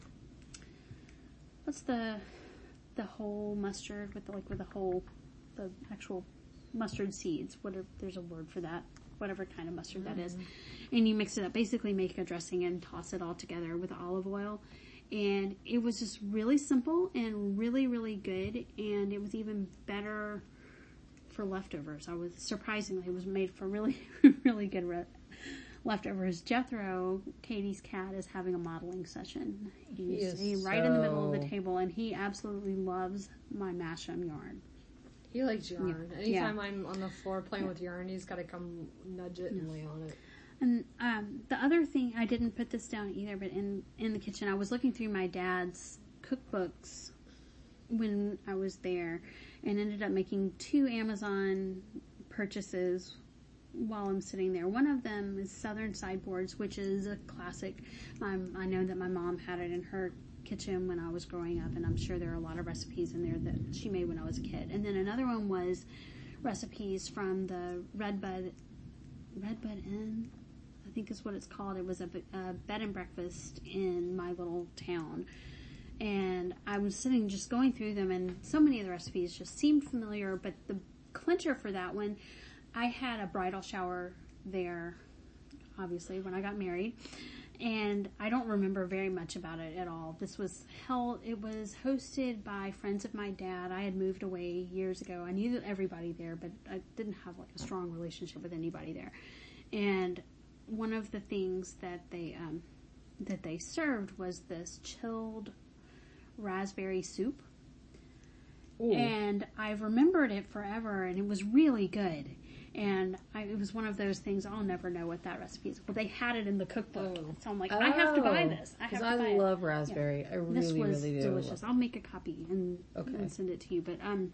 what's the, the whole mustard with the, like with the whole, the actual mustard seeds, whatever, there's a word for that, whatever kind of mustard mm. that is. And you mix it up, basically make a dressing and toss it all together with olive oil. And it was just really simple and really, really good. And it was even better for leftovers. I was surprisingly, it was made for really, really good re- leftovers. Jethro, Katie's cat, is having a modeling session. He's He is he, right in the middle of the so- table, and he absolutely loves my Masham yarn. He likes yarn. Yeah. Anytime I'm on the floor playing with yarn, he's got to come nudge it and lay on it. And um, the other thing, I didn't put this down either, but in, in the kitchen, I was looking through my dad's cookbooks when I was there, and ended up making two Amazon purchases while I'm sitting there. One of them is Southern Sideboards, which is a classic. Um, I know that my mom had it in her kitchen when I was growing up, and I'm sure there are a lot of recipes in there that she made when I was a kid. And then another one was recipes from the Redbud, Redbud Inn, I think is what it's called. It was a, a bed and breakfast in my little town. And I was sitting just going through them, and so many of the recipes just seemed familiar, but the clincher for that one, I had a bridal shower there, obviously, when I got married, and I don't remember very much about it at all. This was held, it was hosted by friends of my dad. I had moved away years ago. I knew everybody there, but I didn't have like a strong relationship with anybody there. And one of the things that they, um, that they served was this chilled raspberry soup. Ooh. And I've remembered it forever, and it was really good. And I, it was one of those things, I'll never know what that recipe is. Well, they had it in the cookbook. Oh. So I'm like, I have to buy Oh, this. I have 'cause to I buy love it. raspberry. Yeah. I really, this was really do. delicious. I'll make a copy and, Okay. and send it to you. But um,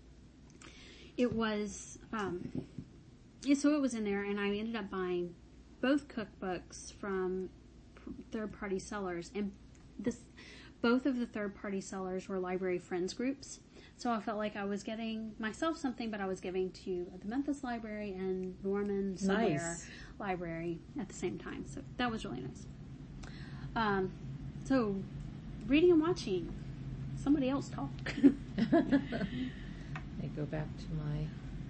it was, um, yeah, so it was in there, and I ended up buying both cookbooks from third-party sellers. And this, both of the third-party sellers were library friends groups. So I felt like I was getting myself something, but I was giving to the Memphis Library and Norman somewhere Nice. Library at the same time. So that was really nice. Um, so reading and watching. Somebody else talk. Let me go back to my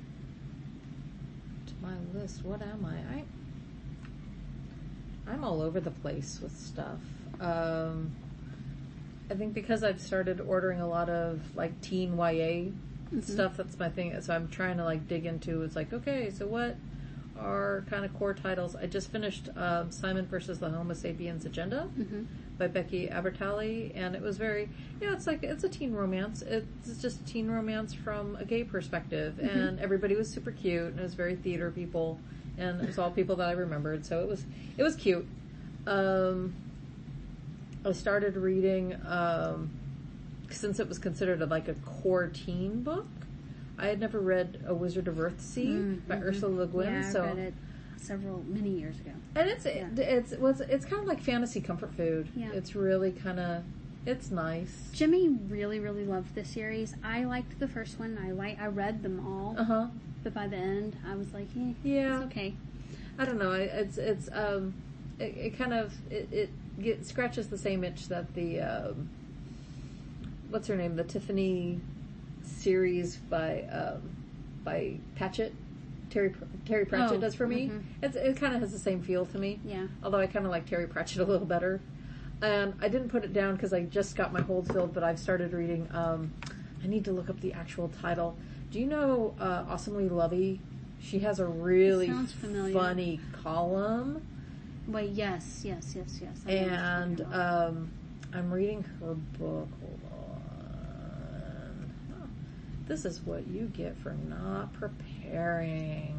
to my list. What am I? I I'm all over the place with stuff. Um, I think because I've started ordering a lot of like teen Y A stuff, that's my thing. So I'm trying to like dig into. It's like, okay, so what are kind of core titles? I just finished um, Simon versus the Homo Sapiens Agenda Mm-hmm. by Becky Abertali, and it was very, yeah, it's like, it's a teen romance. It's just a teen romance from a gay perspective, Mm-hmm. and everybody was super cute, and it was very theater people, and it was all people that I remembered, so it was, it was cute. Um, I started reading, um, since it was considered a, like a core teen book, I had never read A Wizard of Earthsea Mm-hmm. by Ursula Le Guin, Yeah, I so read it several, many years ago. and it's Yeah. it, it's it's it's kind of like fantasy comfort food. Yeah. It's really kind of it's nice. Jimmy really, really loved the series. I liked the first one. I like. I read them all, Uh huh. but by the end, I was like, eh, Yeah. it's okay. I don't know. I- It's it's um it, it kind of it, it get, scratches the same itch that the um, what's her name, the Tiffany series by um, by Patchett. Terry Terry Pratchett Oh, does for me. mhm. It's, it kind of has the same feel to me. Yeah. Although I kind of like Terry Pratchett a little better. And I didn't put it down because I just got my hold filled, but I've started reading. Um, I need to look up the actual title. Do you know uh, Awesomely Lovey? She has a really Sounds familiar. funny column, Wait, yes, yes, yes, yes. I know what you're and talking about. um, I'm reading her book. Hold on. Oh, this is what you get for not preparing.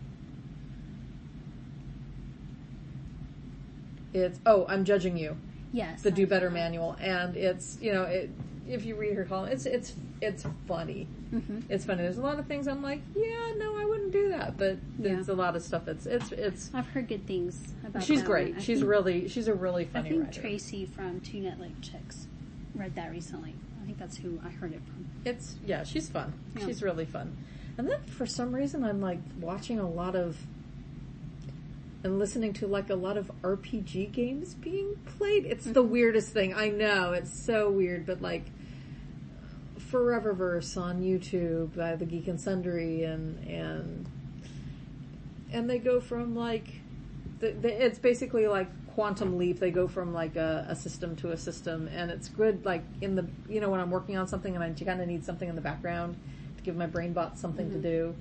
It's oh, I'm Judging You. yes, The I- Do Better manual, and it's you know it, if you read her column, it's it's it's funny. Mhm. It's funny. There's a lot of things I'm like, yeah, no, I wouldn't do that, but there's Yeah. a lot of stuff that's it's it's. I've heard good things about. She's that great. one. I She's think- really she's a really I funny think writer. Tracy from Two Net Lake Chicks read that recently. I think that's who I heard it from. It's yeah, she's fun. Yeah. She's really fun. And then for some reason, I'm like watching a lot of and listening to like a lot of R P G games being played. It's the weirdest thing. I know it's so weird, but like Foreververse on YouTube by the Geek and Sundry, and and and they go from like the, the, it's basically like Quantum Leap. They go from like a, a system to a system, and it's good. Like in the you know when I'm working on something and I kind of need something in the background to give my brain bot something Mm-hmm. to do,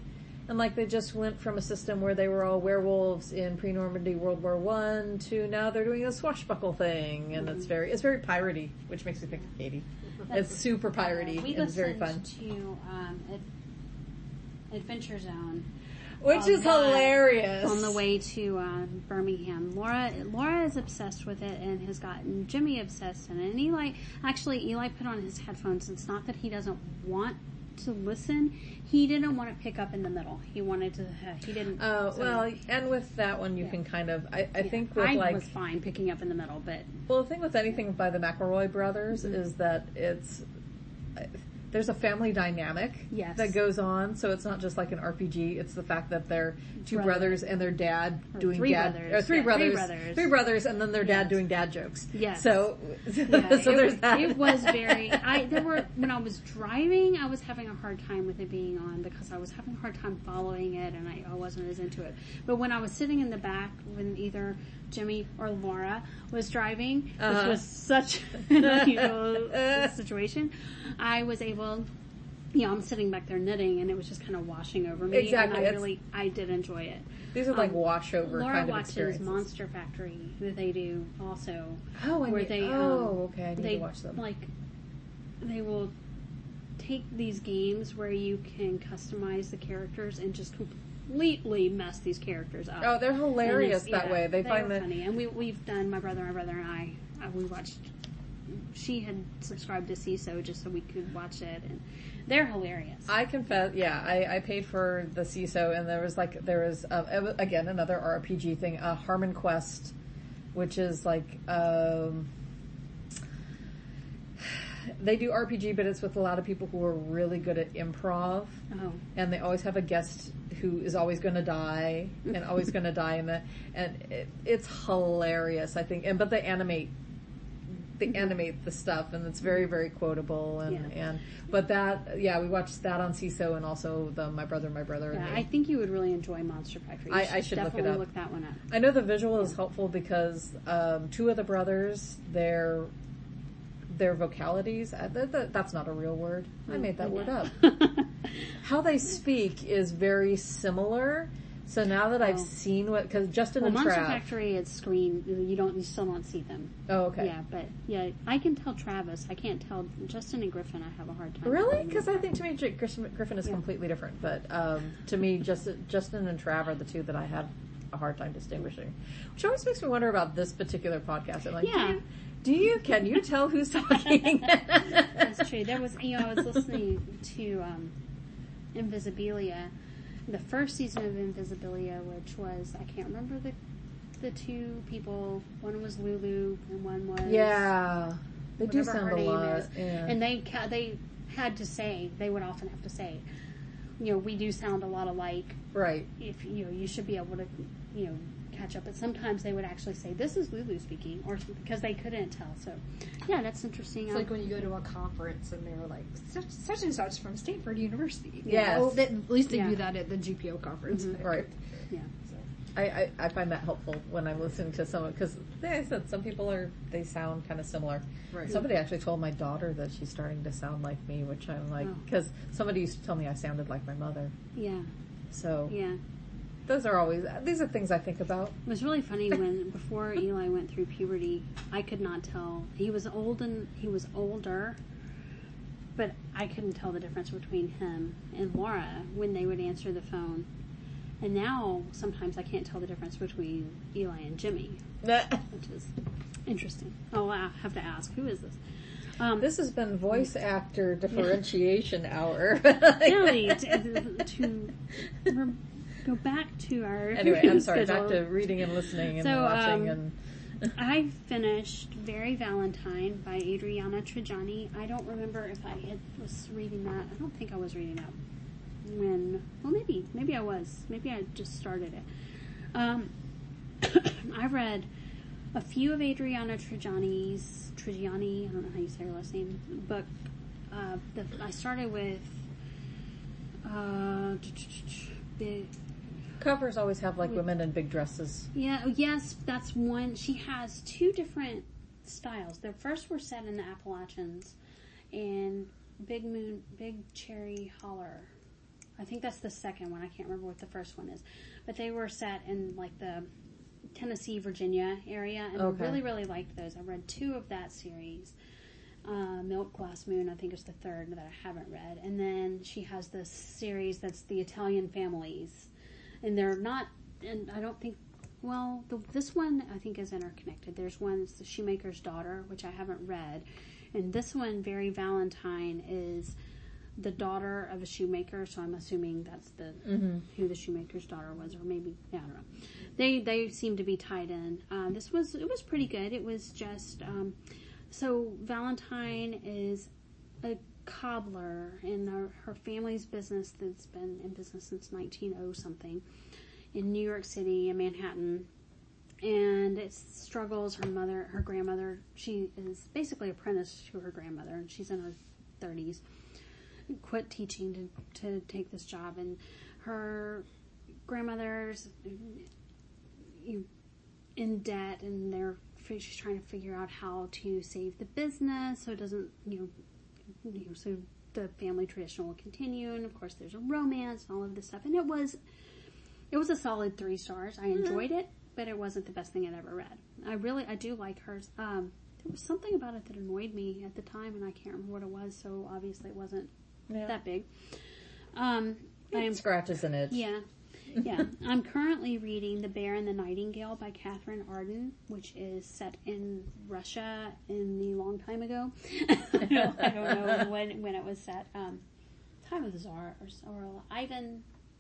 And like they just went from a system where they were all werewolves in pre-Normandy World War One to now they're doing a swashbuckle thing, and mm-hmm. it's very it's very piratey, which makes me think of Katie. That's, it's super piratey. Uh, we and it's very fun. To um, Ad- Adventure Zone, which is hilarious. On the way to uh, Birmingham, Laura Laura is obsessed with it and has gotten Jimmy obsessed in it. And Eli actually Eli put on his headphones. It's not that he doesn't want to listen. He didn't want to pick up in the middle. He wanted to. Uh, he didn't. Oh so, well, and with that one, you yeah. can kind of. I, I yeah. think with I like was fine picking up in the middle, but well, the thing with anything by the McElroy brothers mm-hmm. is that it's. There's a family dynamic yes. that goes on, so it's not just like an R P G. It's the fact that they're two Brother. brothers and their dad or doing three dad brothers. or three yeah, brothers, three brothers, three brothers, and then their dad yes. doing dad jokes. Yes. So, yeah, so it, there's that. It was very. I there were when I was driving, I was having a hard time with it being on because I was having a hard time following it, and I, I wasn't as into it. But when I was sitting in the back, when either Jimmy or Laura was driving, uh-huh. which was such an unusual situation, I was able. Yeah, I'm sitting back there knitting, and it was just kind of washing over me. Exactly, and I really, I did enjoy it. These are like um, washover Laura kind of watches experiences. Monster Factory that they do also. Oh, I where need, they, oh, um, okay, I need they, to watch them. Like, they will take these games where you can customize the characters and just completely mess these characters up. Oh, they're hilarious that yeah, way. They, they find that that funny, and we we've done my brother, my brother and I. Uh, we watched. She had subscribed to C I S O just so we could watch it, and they're hilarious. I confess, yeah, I, I paid for the C I S O, and there was like there was uh, again another R P G thing, uh, Harmon Quest, which is like um, they do R P G, but it's with a lot of people who are really good at improv, oh. and they always have a guest who is always going to die and always going to die in the, and it, it's hilarious, I think, and but they animate. They animate the stuff, and it's very, very quotable. And, yeah. and but that, yeah, we watched that on C I S O, and also the My Brother, My Brother. Yeah, and me. I think you would really enjoy Monster Factory. You I, should I should definitely look it up. Look that one up. I know the visual is helpful because um, two of the brothers, their their vocalities. Uh, th- th- that's not a real word. I made that yeah. word up. How they speak is very similar. So now that I've oh. seen what, because Justin well, and Monster Trav. Factory, it's screen. You don't, you still don't see them. Oh, okay. Yeah, but yeah, I can tell Travis. I can't tell Justin and Griffin. I have a hard time. Really? Because I think to me J- Griffin is yeah. completely different. But um, to me, Justin, Justin and Trav are the two that I have a hard time distinguishing. Which always makes me wonder about this particular podcast. I'm like, yeah. do you, do you can you tell who's talking? That's true. There was, you know, I was listening to um, Invisibilia. The first season of Invisibilia, which was, I can't remember the the two people. One was Lulu and one was yeah, they do sound a lot. Yeah. And they they had to say, they would often have to say, you know, we do sound a lot alike. Right. If you know, you should be able to, you know, catch up. But sometimes they would actually say, "This is Lulu speaking," or because they couldn't tell. So, yeah, that's interesting. It's um, like when you go to a conference and they're like, such, such and such from Stanford University. Yes. Oh, they, at least they yeah. do that at the G P O conference. Mm-hmm. Right. Yeah. So. I, I, I find that helpful when I'm listening to someone, because like I said, some people are, they sound kind of similar. Right. Somebody actually told my daughter that she's starting to sound like me, which I'm like, because oh. somebody used to tell me I sounded like my mother. Yeah. So. Yeah. Those are always, these are things I think about. It was really funny when, before Eli went through puberty, I could not tell. He was old and he was older, but I couldn't tell the difference between him and Laura when they would answer the phone. And now, sometimes I can't tell the difference between Eli and Jimmy, which is interesting. Oh, I have to ask, who is this? Um, this has been voice actor differentiation yeah. hour. Really, to, to go back to our anyway, I'm sorry, schedule. back to reading and listening and so, watching um, and. I finished Very Valentine by Adriana Trigiani. I don't remember if I had, was reading that. I don't think I was reading that when. Well, maybe, maybe I was. Maybe I just started it. Um, I read a few of Adriana Trigiani's Trigiani. I don't know how you say her last name. Book. Uh, the, I started with. Uh, the. Covers always have like women in big dresses. Yeah, yes, that's one. She has two different styles. The first were set in the Appalachians and Big Moon, Big Cherry Holler. I think that's the second one. I can't remember what the first one is. But they were set in like the Tennessee, Virginia area, and Okay. I really, really liked those. I read two of that series. Uh, Milk Glass Moon, I think, is the third that I haven't read. And then she has this series that's the Italian families. And they're not, and I don't think, well, the, this one I think is interconnected. There's one, it's The Shoemaker's Daughter, which I haven't read. And this one, Very Valentine, is the daughter of a shoemaker, so I'm assuming that's the Mm-hmm. who the shoemaker's daughter was, or maybe, yeah, I don't know. They they seem to be tied in. Um, this was, it was pretty good. It was just, um, so Valentine is a cobbler in her, her family's business that's been in business since nineteen oh something in New York City and Manhattan. And it struggles. Her mother, her grandmother, she is basically apprenticed to her grandmother, and she's in her thirties. Quit teaching to, to take this job, and her grandmother's in debt, and they're she's trying to figure out how to save the business so it doesn't, you know, you know, so the family tradition will continue. And of course, there's a romance and all of this stuff. And it was, it was a solid three stars. I enjoyed it, but it wasn't the best thing I'd ever read. I really, I do like hers. Um, there was something about it that annoyed me at the time, and I can't remember what it was. So obviously, it wasn't Yeah. that big. Um, I am It scratches an itch. yeah. Yeah. I'm currently reading The Bear and the Nightingale by Catherine Arden, which is set in Russia in the long time ago. I, don't, I don't know when when it was set. Um, time of the Tsar or, or Ivan,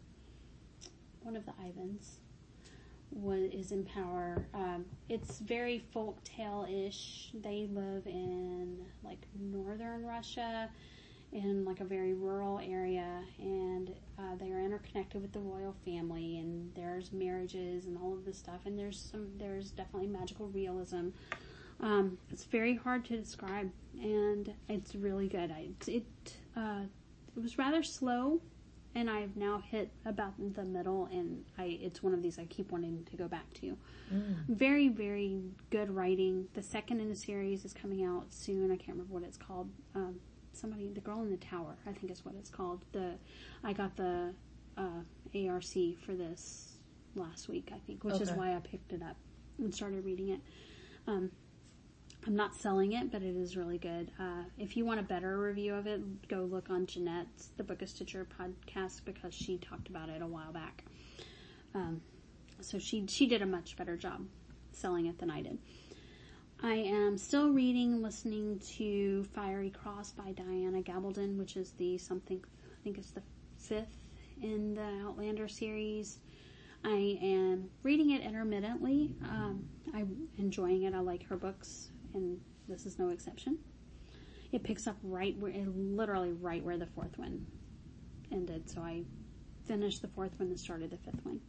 one of the Ivans, was, is in power. Um, it's very folk tale-ish. They live in like northern Russia, in like a very rural area, and uh, they are interconnected with the royal family, and there's marriages and all of this stuff, and there's some there's definitely magical realism. Um, it's very hard to describe, and it's really good. I, it uh, it was rather slow, and I've now hit about the middle, and I it's one of these I keep wanting to go back to. Mm. Very, very good writing. The second in the series is coming out soon. I can't remember what it's called. Um, Somebody, The Girl in the Tower, I think is what it's called. The I got the uh, A R C for this last week, I think, which is Okay. why I picked it up and started reading it. Um, I'm not selling it, but it is really good. Uh, if you want a better review of it, go look on Jeanette's The Book of Stitcher podcast, because she talked about it a while back. Um, so she she did a much better job selling it than I did. I am still reading and listening to Fiery Cross by Diana Gabaldon, which is the something, I think it's the fifth in the Outlander series. I am reading it intermittently. Um, I'm enjoying it. I like her books, and this is no exception. It picks up right where, literally right where the fourth one ended. So I finished the fourth one and started the fifth one.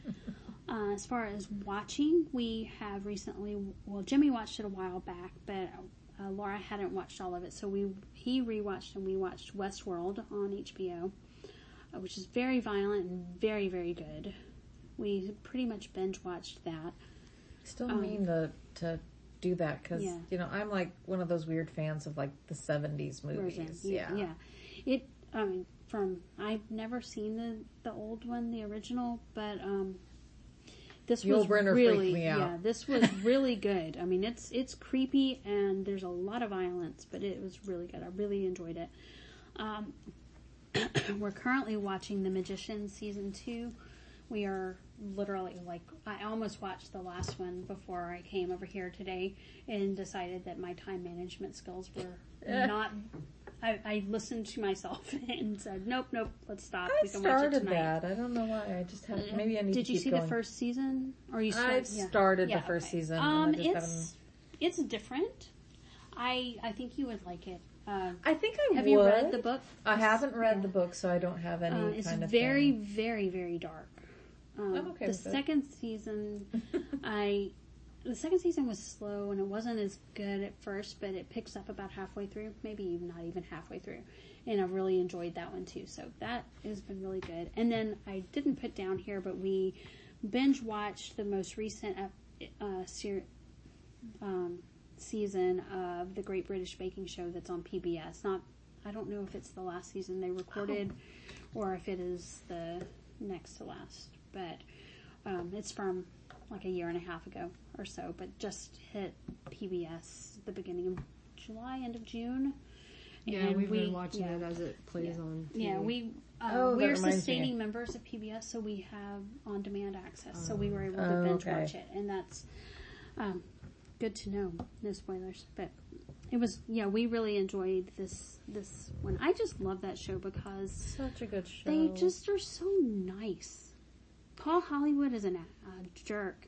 Uh, as far as watching, we have recently, well, Jimmy watched it a while back, but uh, Laura hadn't watched all of it, so we he rewatched and we watched Westworld on H B O, uh, which is very violent and very, very good. We pretty much binge watched that. Still Um, mean to to do that because yeah. you know I'm like one of those weird fans of like the seventies movies. Version. Yeah. yeah. It, I mean, from, I've never seen the, the old one, the original, but, um, this Yul was Brynner really, freaked me out. yeah, this was really good. I mean, it's, it's creepy and there's a lot of violence, but it was really good. I really enjoyed it. Um, we're currently watching The Magician season two. We are literally like, I almost watched the last one before I came over here today and decided that my time management skills were not, I, I listened to myself and said, nope, nope, let's stop. I we can watch it started tonight. that. I don't know why. I just have maybe I need Did to you keep see going. the first season? Or you I've yeah. started Yeah, the first okay. season. Um, and I just it's haven't... it's different. I I think you would like it. Uh, I think I have would. you read the book? I haven't read Yeah. the book, so I don't have any Uh, it's kind of very, thing. very, very dark. Um, I'm okay the with it. second season, I the second season was slow and it wasn't as good at first, but it picks up about halfway through, maybe even not even halfway through, and I really enjoyed that one too. So that has been really good. And then I didn't put down here, but we binge watched the most recent uh, ser- um, season of the Great British Baking Show that's on P B S. Not I don't know if it's the last season they recorded Oh. or if it is the next to last. But um, it's from like a year and a half ago or so, but just hit P B S at the beginning of July, end of June. Yeah, And we've we- been watching yeah. it as it plays Yeah. on T V. Yeah, we uh, Oh, that we're reminds me. sustaining members of P B S, so we have on-demand access. So we were able to Oh, binge okay. watch it, and that's um, good to know. No spoilers, but it was yeah. We really enjoyed this this one. I just love that show because Such a good show. they just are so nice. Paul Hollywood is an, a jerk.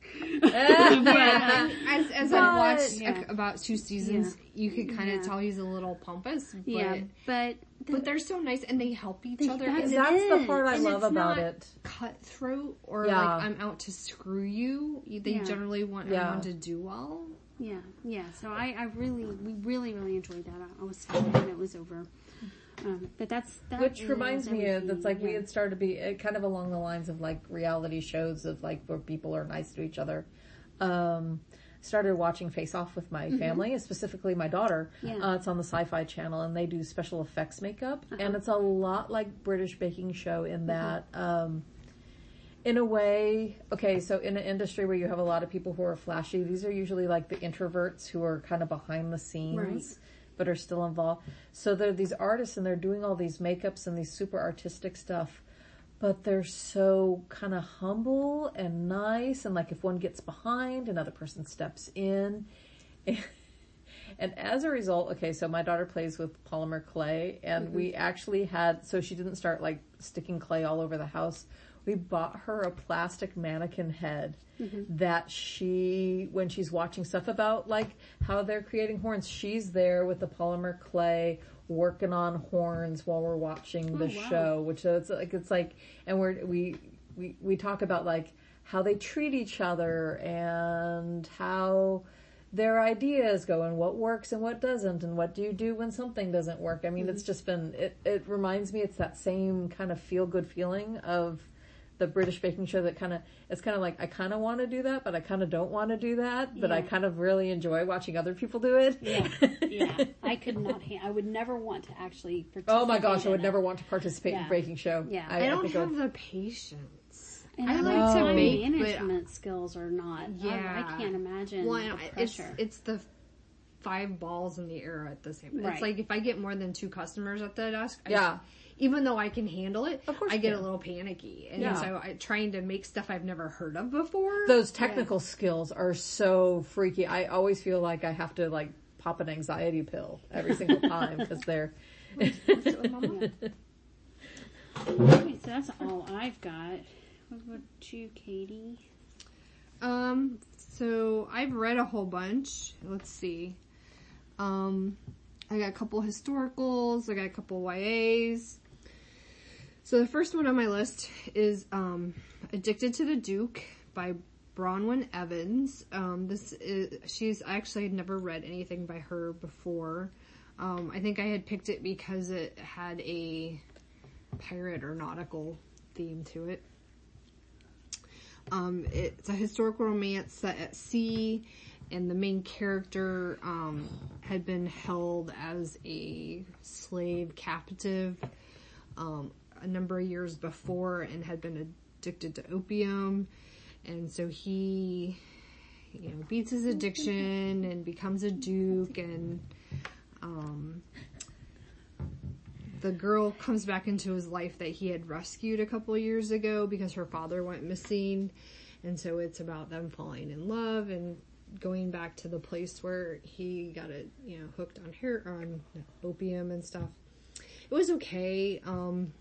Yeah, as as But- I've watched Yeah. a- about two seasons, you could kind of Yeah. tell he's a little pompous, but yeah, but but they're so nice and they help each They- other. that's and it. That's the part I and love it's about not it. cutthroat or Yeah. like I'm out to screw you. They Yeah. generally want Yeah. everyone to do well. yeah, yeah. So I, I really, we really, really enjoyed that. I, I was sad when it was over. Um, but that's that Which is reminds me of, everything. that's like we Yeah. had started to be uh, kind of along the lines of like reality shows of like where people are nice to each other. Um, started watching Face Off with my family, specifically my daughter. Yeah. Uh, it's on the Sci-Fi Channel, and they do special effects makeup, and it's a lot like British Baking Show in that. Um, in a way, okay, so in an industry where you have a lot of people who are flashy, these are usually like the introverts who are kind of behind the scenes. Right. But are still involved. So they're these artists and they're doing all these makeups and these super artistic stuff, but they're so kind of humble and nice. And like if one gets behind, another person steps in. And as a result, okay, so my daughter plays with polymer clay, and mm-hmm. we actually had, so she didn't start like sticking clay all over the house. We bought her a plastic mannequin head mm-hmm. that she, when she's watching stuff about like how they're creating horns, she's there with the polymer clay working on horns while we're watching the oh, wow. show, which it's like, it's like, and we're, we, we, we talk about like how they treat each other and how their ideas go and what works and what doesn't and what do you do when something doesn't work. I mean, mm-hmm. it's just been, it, it reminds me, it's that same kind of feel good feeling of the British Baking Show that kind of, it's kind of like, I kind of want to do that, but I kind of don't want to do that, but yeah. I kind of really enjoy watching other people do it. Yeah, yeah. I could not, ha- I would never want to actually participate. Oh my gosh, I would in never it. want to participate Yeah. in Baking Show. Yeah. I, I don't think have would, the patience. And I I like like to time bake, management skills are not. Yeah. I, I can't imagine Well, the it's pressure. it's the five balls in the air at the same. Right. It's like if I get more than two customers at the desk, I, Yeah. even though I can handle it, Of course I you get can. a little panicky, and Yeah. so I trying to make stuff I've never heard of before. Those technical skills are so freaky. I always feel like I have to like pop an anxiety pill every single time because they're. Okay, so that's all I've got. What about you, Katie? Um, so I've read a whole bunch. Let's see. Um, I got a couple historicals. I got a couple Y As. So the first one on my list is um, Addicted to the Duke by Bronwyn Evans. Um, this is she's I actually had never read anything by her before. Um, I think I had picked it because it had a pirate or nautical theme to it. Um, it's a historical romance set at sea, and the main character um, had been held as a slave captive um, a number of years before and had been addicted to opium, and so he, you know, beats his addiction and becomes a duke, and um, the girl comes back into his life that he had rescued a couple of years ago because her father went missing. And so it's about them falling in love and going back to the place where he got it, you know, hooked on hair, on opium and stuff. It was okay. Um,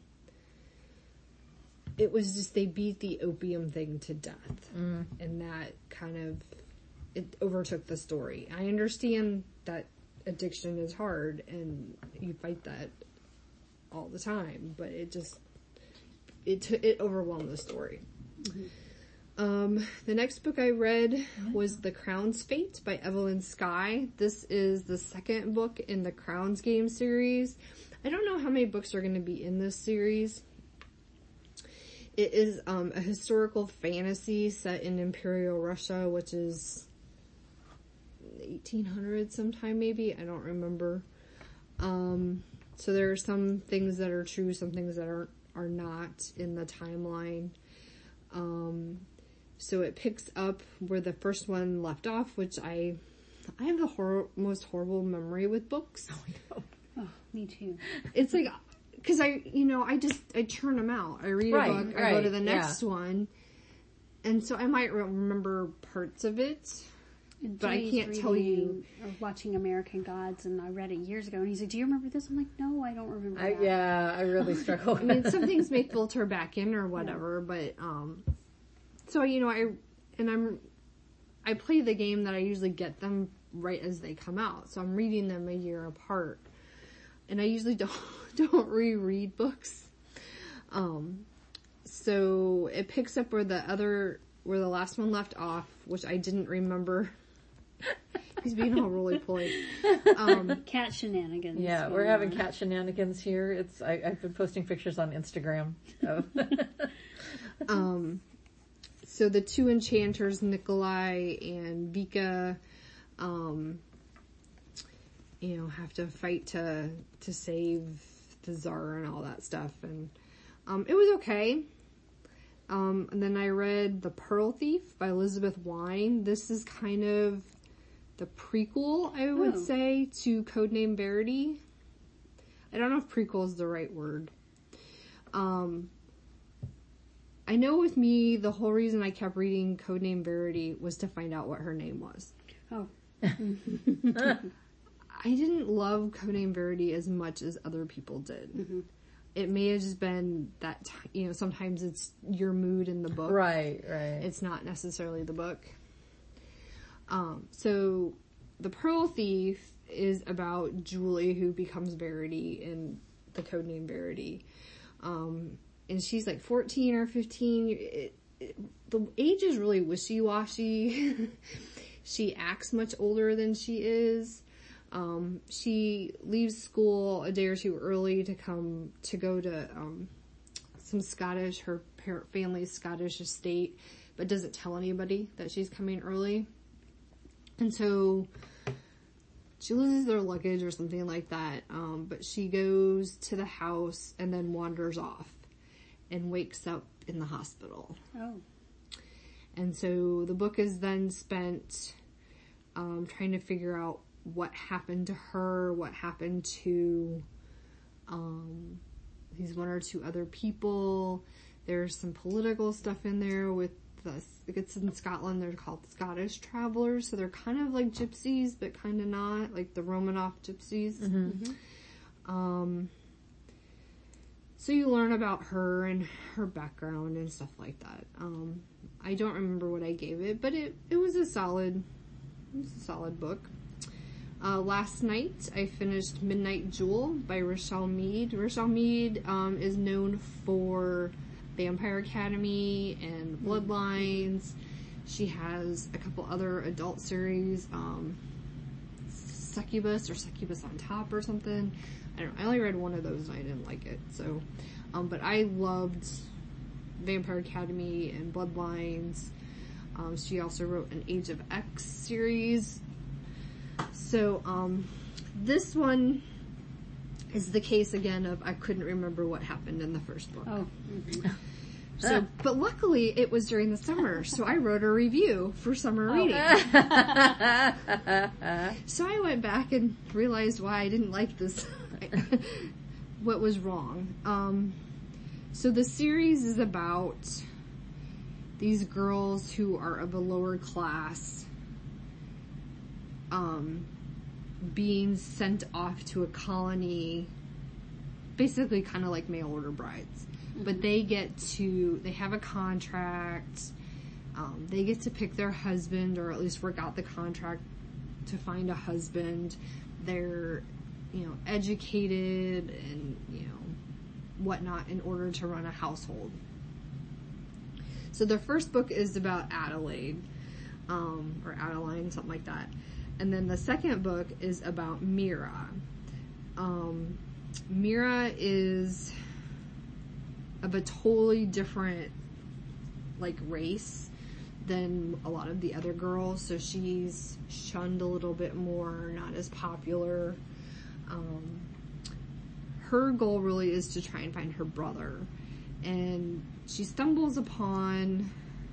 it was just, they beat the opium thing to death. Mm. And that kind of, it overtook the story. I understand that addiction is hard and you fight that all the time, but it just it t- it overwhelmed the story. Mm-hmm. Um, the next book I read was The Crown's Fate by Evelyn Skye. This is the second book in the Crown's Game series. I don't know how many books are going to be in this series. It is um, a historical fantasy set in Imperial Russia, which is eighteen hundred sometime maybe. I don't remember. Um... so there are some things that are true, some things that are are not in the timeline. Um, so it picks up where the first one left off, which I, I have the hor- most horrible memory with books. Oh, Oh, me too. It's like, cause I, you know, I just, I churn them out. I read Right, a book, I go right, to the yeah. next one. And so I might re- remember parts of it, but I Jay's can't tell you. reading or watching American Gods, and I read it years ago, and he's like, "Do you remember this?" I'm like, "No, I don't remember." I, that. yeah, I really struggle. I mean, some things may filter back in or whatever, but, um, so, you know, I, and I'm, I play the game that I usually get them right as they come out. So I'm reading them a year apart. And I usually don't, don't reread books. Um, so it picks up where the other, where the last one left off, which I didn't remember. He's being all roly-poly. Um, Cat shenanigans. Yeah, going we're having on. cat shenanigans here. It's I, I've been posting pictures on Instagram. Of um, so the two enchanters, Nikolai and Vika, um, you know, have to fight to to save the Tsar and all that stuff, and um, it was okay. Um, and then I read The Pearl Thief by Elizabeth Wine. This is kind of the prequel, I would Oh. say, to Codename Verity. I don't know if prequel is the right word. Um, I know with me, the whole reason I kept reading Codename Verity was to find out what her name was. Oh, I didn't love Codename Verity as much as other people did. Mm-hmm. It may have just been that, t- you know, sometimes it's your mood in the book. right, right. It's not necessarily the book. Um, so The Pearl Thief is about Julie, who becomes Verity in the codename Verity. Um, and she's like fourteen or fifteen. It, it, the age is really wishy-washy. She acts much older than she is. Um, she leaves school a day or two early to come, to go to, um, some Scottish, her parent family's Scottish estate, but doesn't tell anybody that she's coming early. And so she loses their luggage or something like that. Um, but she goes to the house and then wanders off and wakes up in the hospital. oh, And so the book is then spent, um, trying to figure out what happened to her, what happened to, um, these one or two other people. There's some political stuff in there with the, it's in Scotland, they're called Scottish travelers, so they're kind of like gypsies, but kind of not, like the Romanov gypsies. Mm-hmm. Um, so you learn about her and her background and stuff like that. Um, I don't remember what I gave it, but it, it was a solid, it was a solid book. Uh, last night I finished Midnight Jewel by Rochelle Mead. Rochelle Mead, um, is known for Vampire Academy and Bloodlines. She has a couple other adult series, um, Succubus or Succubus on Top or something. I don't know. I only read one of those and I didn't like it. So, um, but I loved Vampire Academy and Bloodlines. Um, she also wrote an Age of X series. So, um, this one is the case again of I couldn't remember what happened in the first book. oh. Mm-hmm. So, but luckily it was during the summer, so I wrote a review for summer Oh. reading. So I went back and realized why I didn't like this, what was wrong. Um, so the series is about these girls who are of a lower class, um, being sent off to a colony, basically kind of like mail order brides. But they get to, they have a contract, um, they get to pick their husband, or at least work out the contract to find a husband. They're, you know, educated and, you know, whatnot in order to run a household. So their first book is about Adelaide, um, or Adeline, something like that. And then the second book is about Mira. Um, Mira is of a totally different, like, race than a lot of the other girls, so she's shunned a little bit more, not as popular. Um, her goal really is to try and find her brother. And she stumbles upon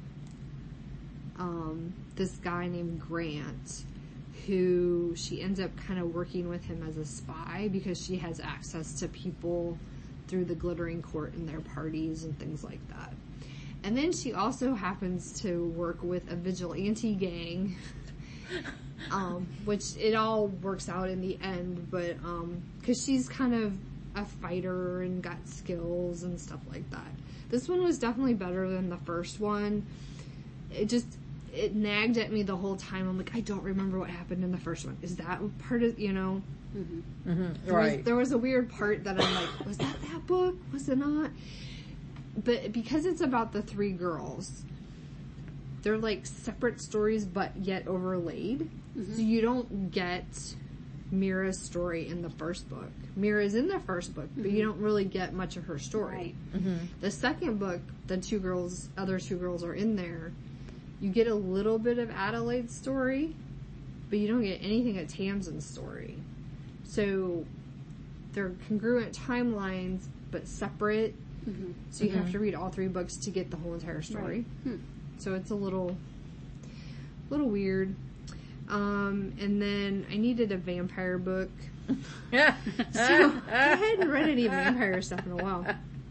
um, this guy named Grant, who she ends up kind of working with him as a spy because she has access to people through the Glittering Court and their parties and things like that. And then she also happens to work with a vigilante gang, um, which it all works out in the end, but, um, cause she's kind of a fighter and got skills and stuff like that. This one was definitely better than the first one. It just, it nagged at me the whole time. I'm like, I don't remember what happened in the first one. Is that part of, you know? Mm-hmm. Mm-hmm. There Right. was, there was a weird part that I'm like, was that that book? Was it not? But because it's about the three girls, they're like separate stories but yet overlaid. Mm-hmm. So you don't get Mira's story in the first book. Mira's in the first book, but mm-hmm. you don't really get much of her story. Right. Mm-hmm. The second book, the two girls, other two girls are in there. You get a little bit of Adelaide's story, but you don't get anything of Tamsin's story. So they're congruent timelines, but separate. Mm-hmm. So you mm-hmm. have to read all three books to get the whole entire story. Right. Hmm. So it's a little, little weird. Um, and then I needed a vampire book. So I hadn't read any vampire stuff in a while.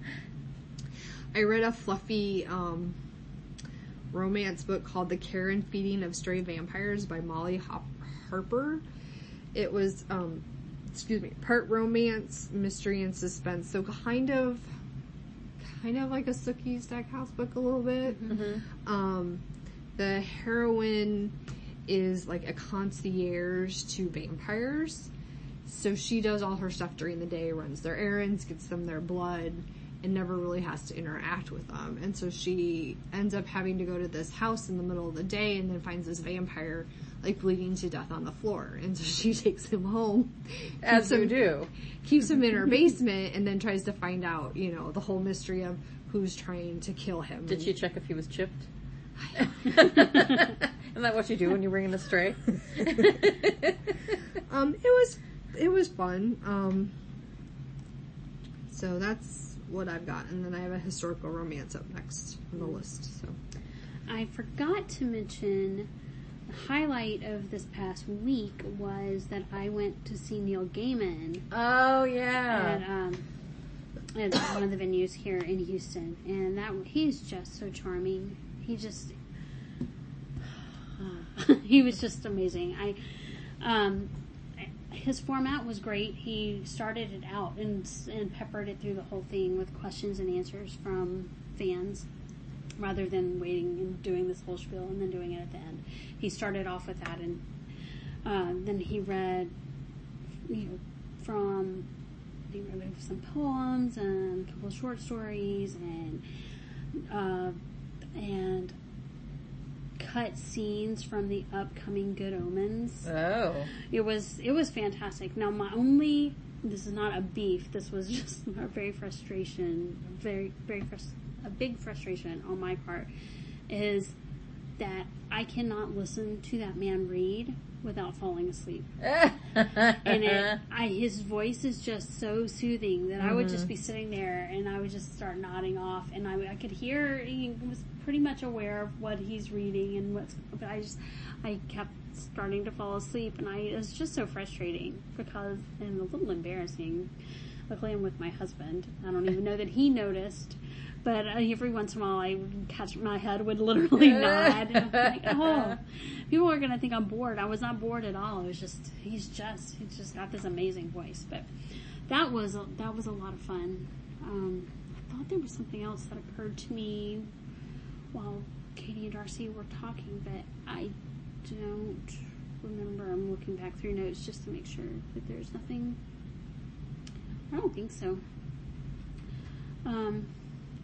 I read a fluffy um, romance book called The Care and Feeding of Stray Vampires by Molly Hop- Harper. It was, um, excuse me, part romance, mystery, and suspense. So kind of, kind of like a Sookie Stackhouse book a little bit. Mm-hmm. Um, the heroine is like a concierge to vampires. So she does all her stuff during the day, runs their errands, gets them their blood, and never really has to interact with them. And so she ends up having to go to this house in the middle of the day and then finds this vampire like bleeding to death on the floor. And so she takes him home. As you him, do. Keeps him in her basement and then tries to find out, you know, the whole mystery of who's trying to kill him. Did she check if he was chipped? Isn't that what you do when you bring in a stray? um, it was, it was fun. Um, so that's what I've got. And then I have a historical romance up next on the list, so. I forgot to mention the highlight of this past week was that I went to see Neil Gaiman. Oh, yeah. At, um, at one of the venues here in Houston. And that he's just so charming. He just, uh, he was just amazing. I, um, his format was great. He started it out and, and peppered it through the whole thing with questions and answers from fans, rather than waiting and doing this whole spiel and then doing it at the end. He started off with that, and uh, then he read, you know, from, he read some poems and a couple of short stories and, uh, and cut scenes from the upcoming Good Omens. Oh. It was, it was fantastic. Now my only, this is not a beef, this was just a very frustration, very, very frustration. A big frustration on my part is that I cannot listen to that man read without falling asleep. And it, I, his voice is just so soothing that mm-hmm. I would just be sitting there and I would just start nodding off, and I, I could hear he was pretty much aware of what he's reading and what's, but I just, I kept starting to fall asleep, and I, it was just so frustrating because, and a little embarrassing. Luckily I'm with my husband. I don't even know that he noticed. But every once in a while, I would catch my head would literally nod. And I'm like, oh, people are gonna think I'm bored. I was not bored at all. It was just he's just he's just got this amazing voice. But that was a, that was a lot of fun. Um, I thought there was something else that occurred to me while Katie and Darcy were talking, but I don't remember. I'm looking back through notes just to make sure that there's nothing. I don't think so. Um.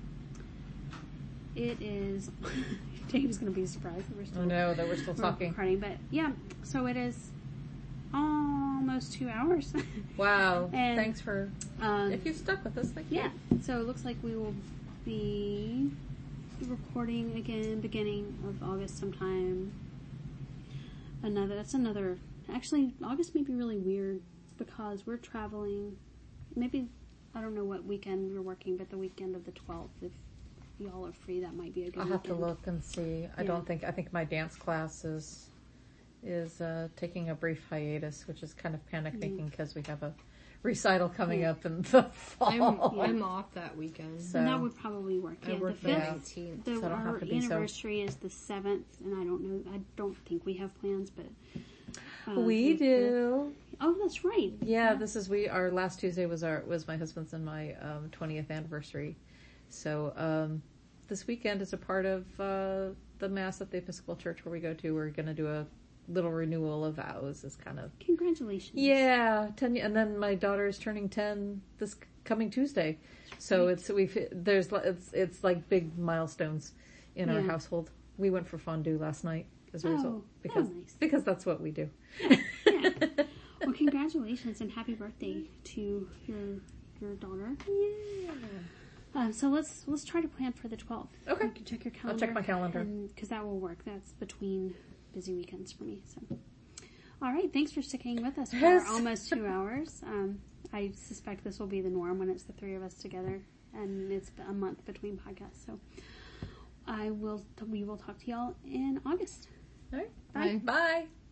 It is. Dave's going to be surprised that we're still. Oh no, that we're still talking. Recording, but yeah, so it is almost two hours. Wow! And, thanks for um, if you stuck with us. Thank yeah. you. So it looks like we will be recording again beginning of August sometime. Another. That's another. Actually, August may be really weird because we're traveling. Maybe I don't know what weekend we're working, but the weekend of the twelfth, if y'all are free, that might be a good I'll have to weekend. look and see. I Yeah. don't think, I think my dance class is, is, uh, taking a brief hiatus, which is kind of panic making because we have a recital coming Yeah. up in the fall. I'm, I'm off that weekend. So- And that would probably work. I Yeah, work the the fifth, nineteenth. the, so I don't have our to be so- anniversary is the seventh, and I don't know, I don't think we have plans, but. Uh, We the- do. Oh, that's right. Yeah, this is we. Our last Tuesday was our was my husband's and my um, twentieth anniversary. So um, this weekend is a part of uh, the mass at the Episcopal Church where we go to. We're going to do a little renewal of vows. Is kind of Congratulations. yeah, ten. And then my daughter is turning ten this coming Tuesday. So it's we've there's it's it's like big milestones in our Yeah. household. We went for fondue last night as a Oh, result oh, because nice. because that's what we do. Yeah. Well, congratulations and happy birthday to your your daughter. Yeah. Uh, so let's let's try to plan for the twelfth. Okay. You can check your I'll calendar. check my calendar. because that will work. That's between busy weekends for me. So, all right. Thanks for sticking with us for Yes. almost two hours. Um, I suspect this will be the norm when it's the three of us together, and it's a month between podcasts. So, I will. We will talk to y'all in August. All right. Bye. Bye.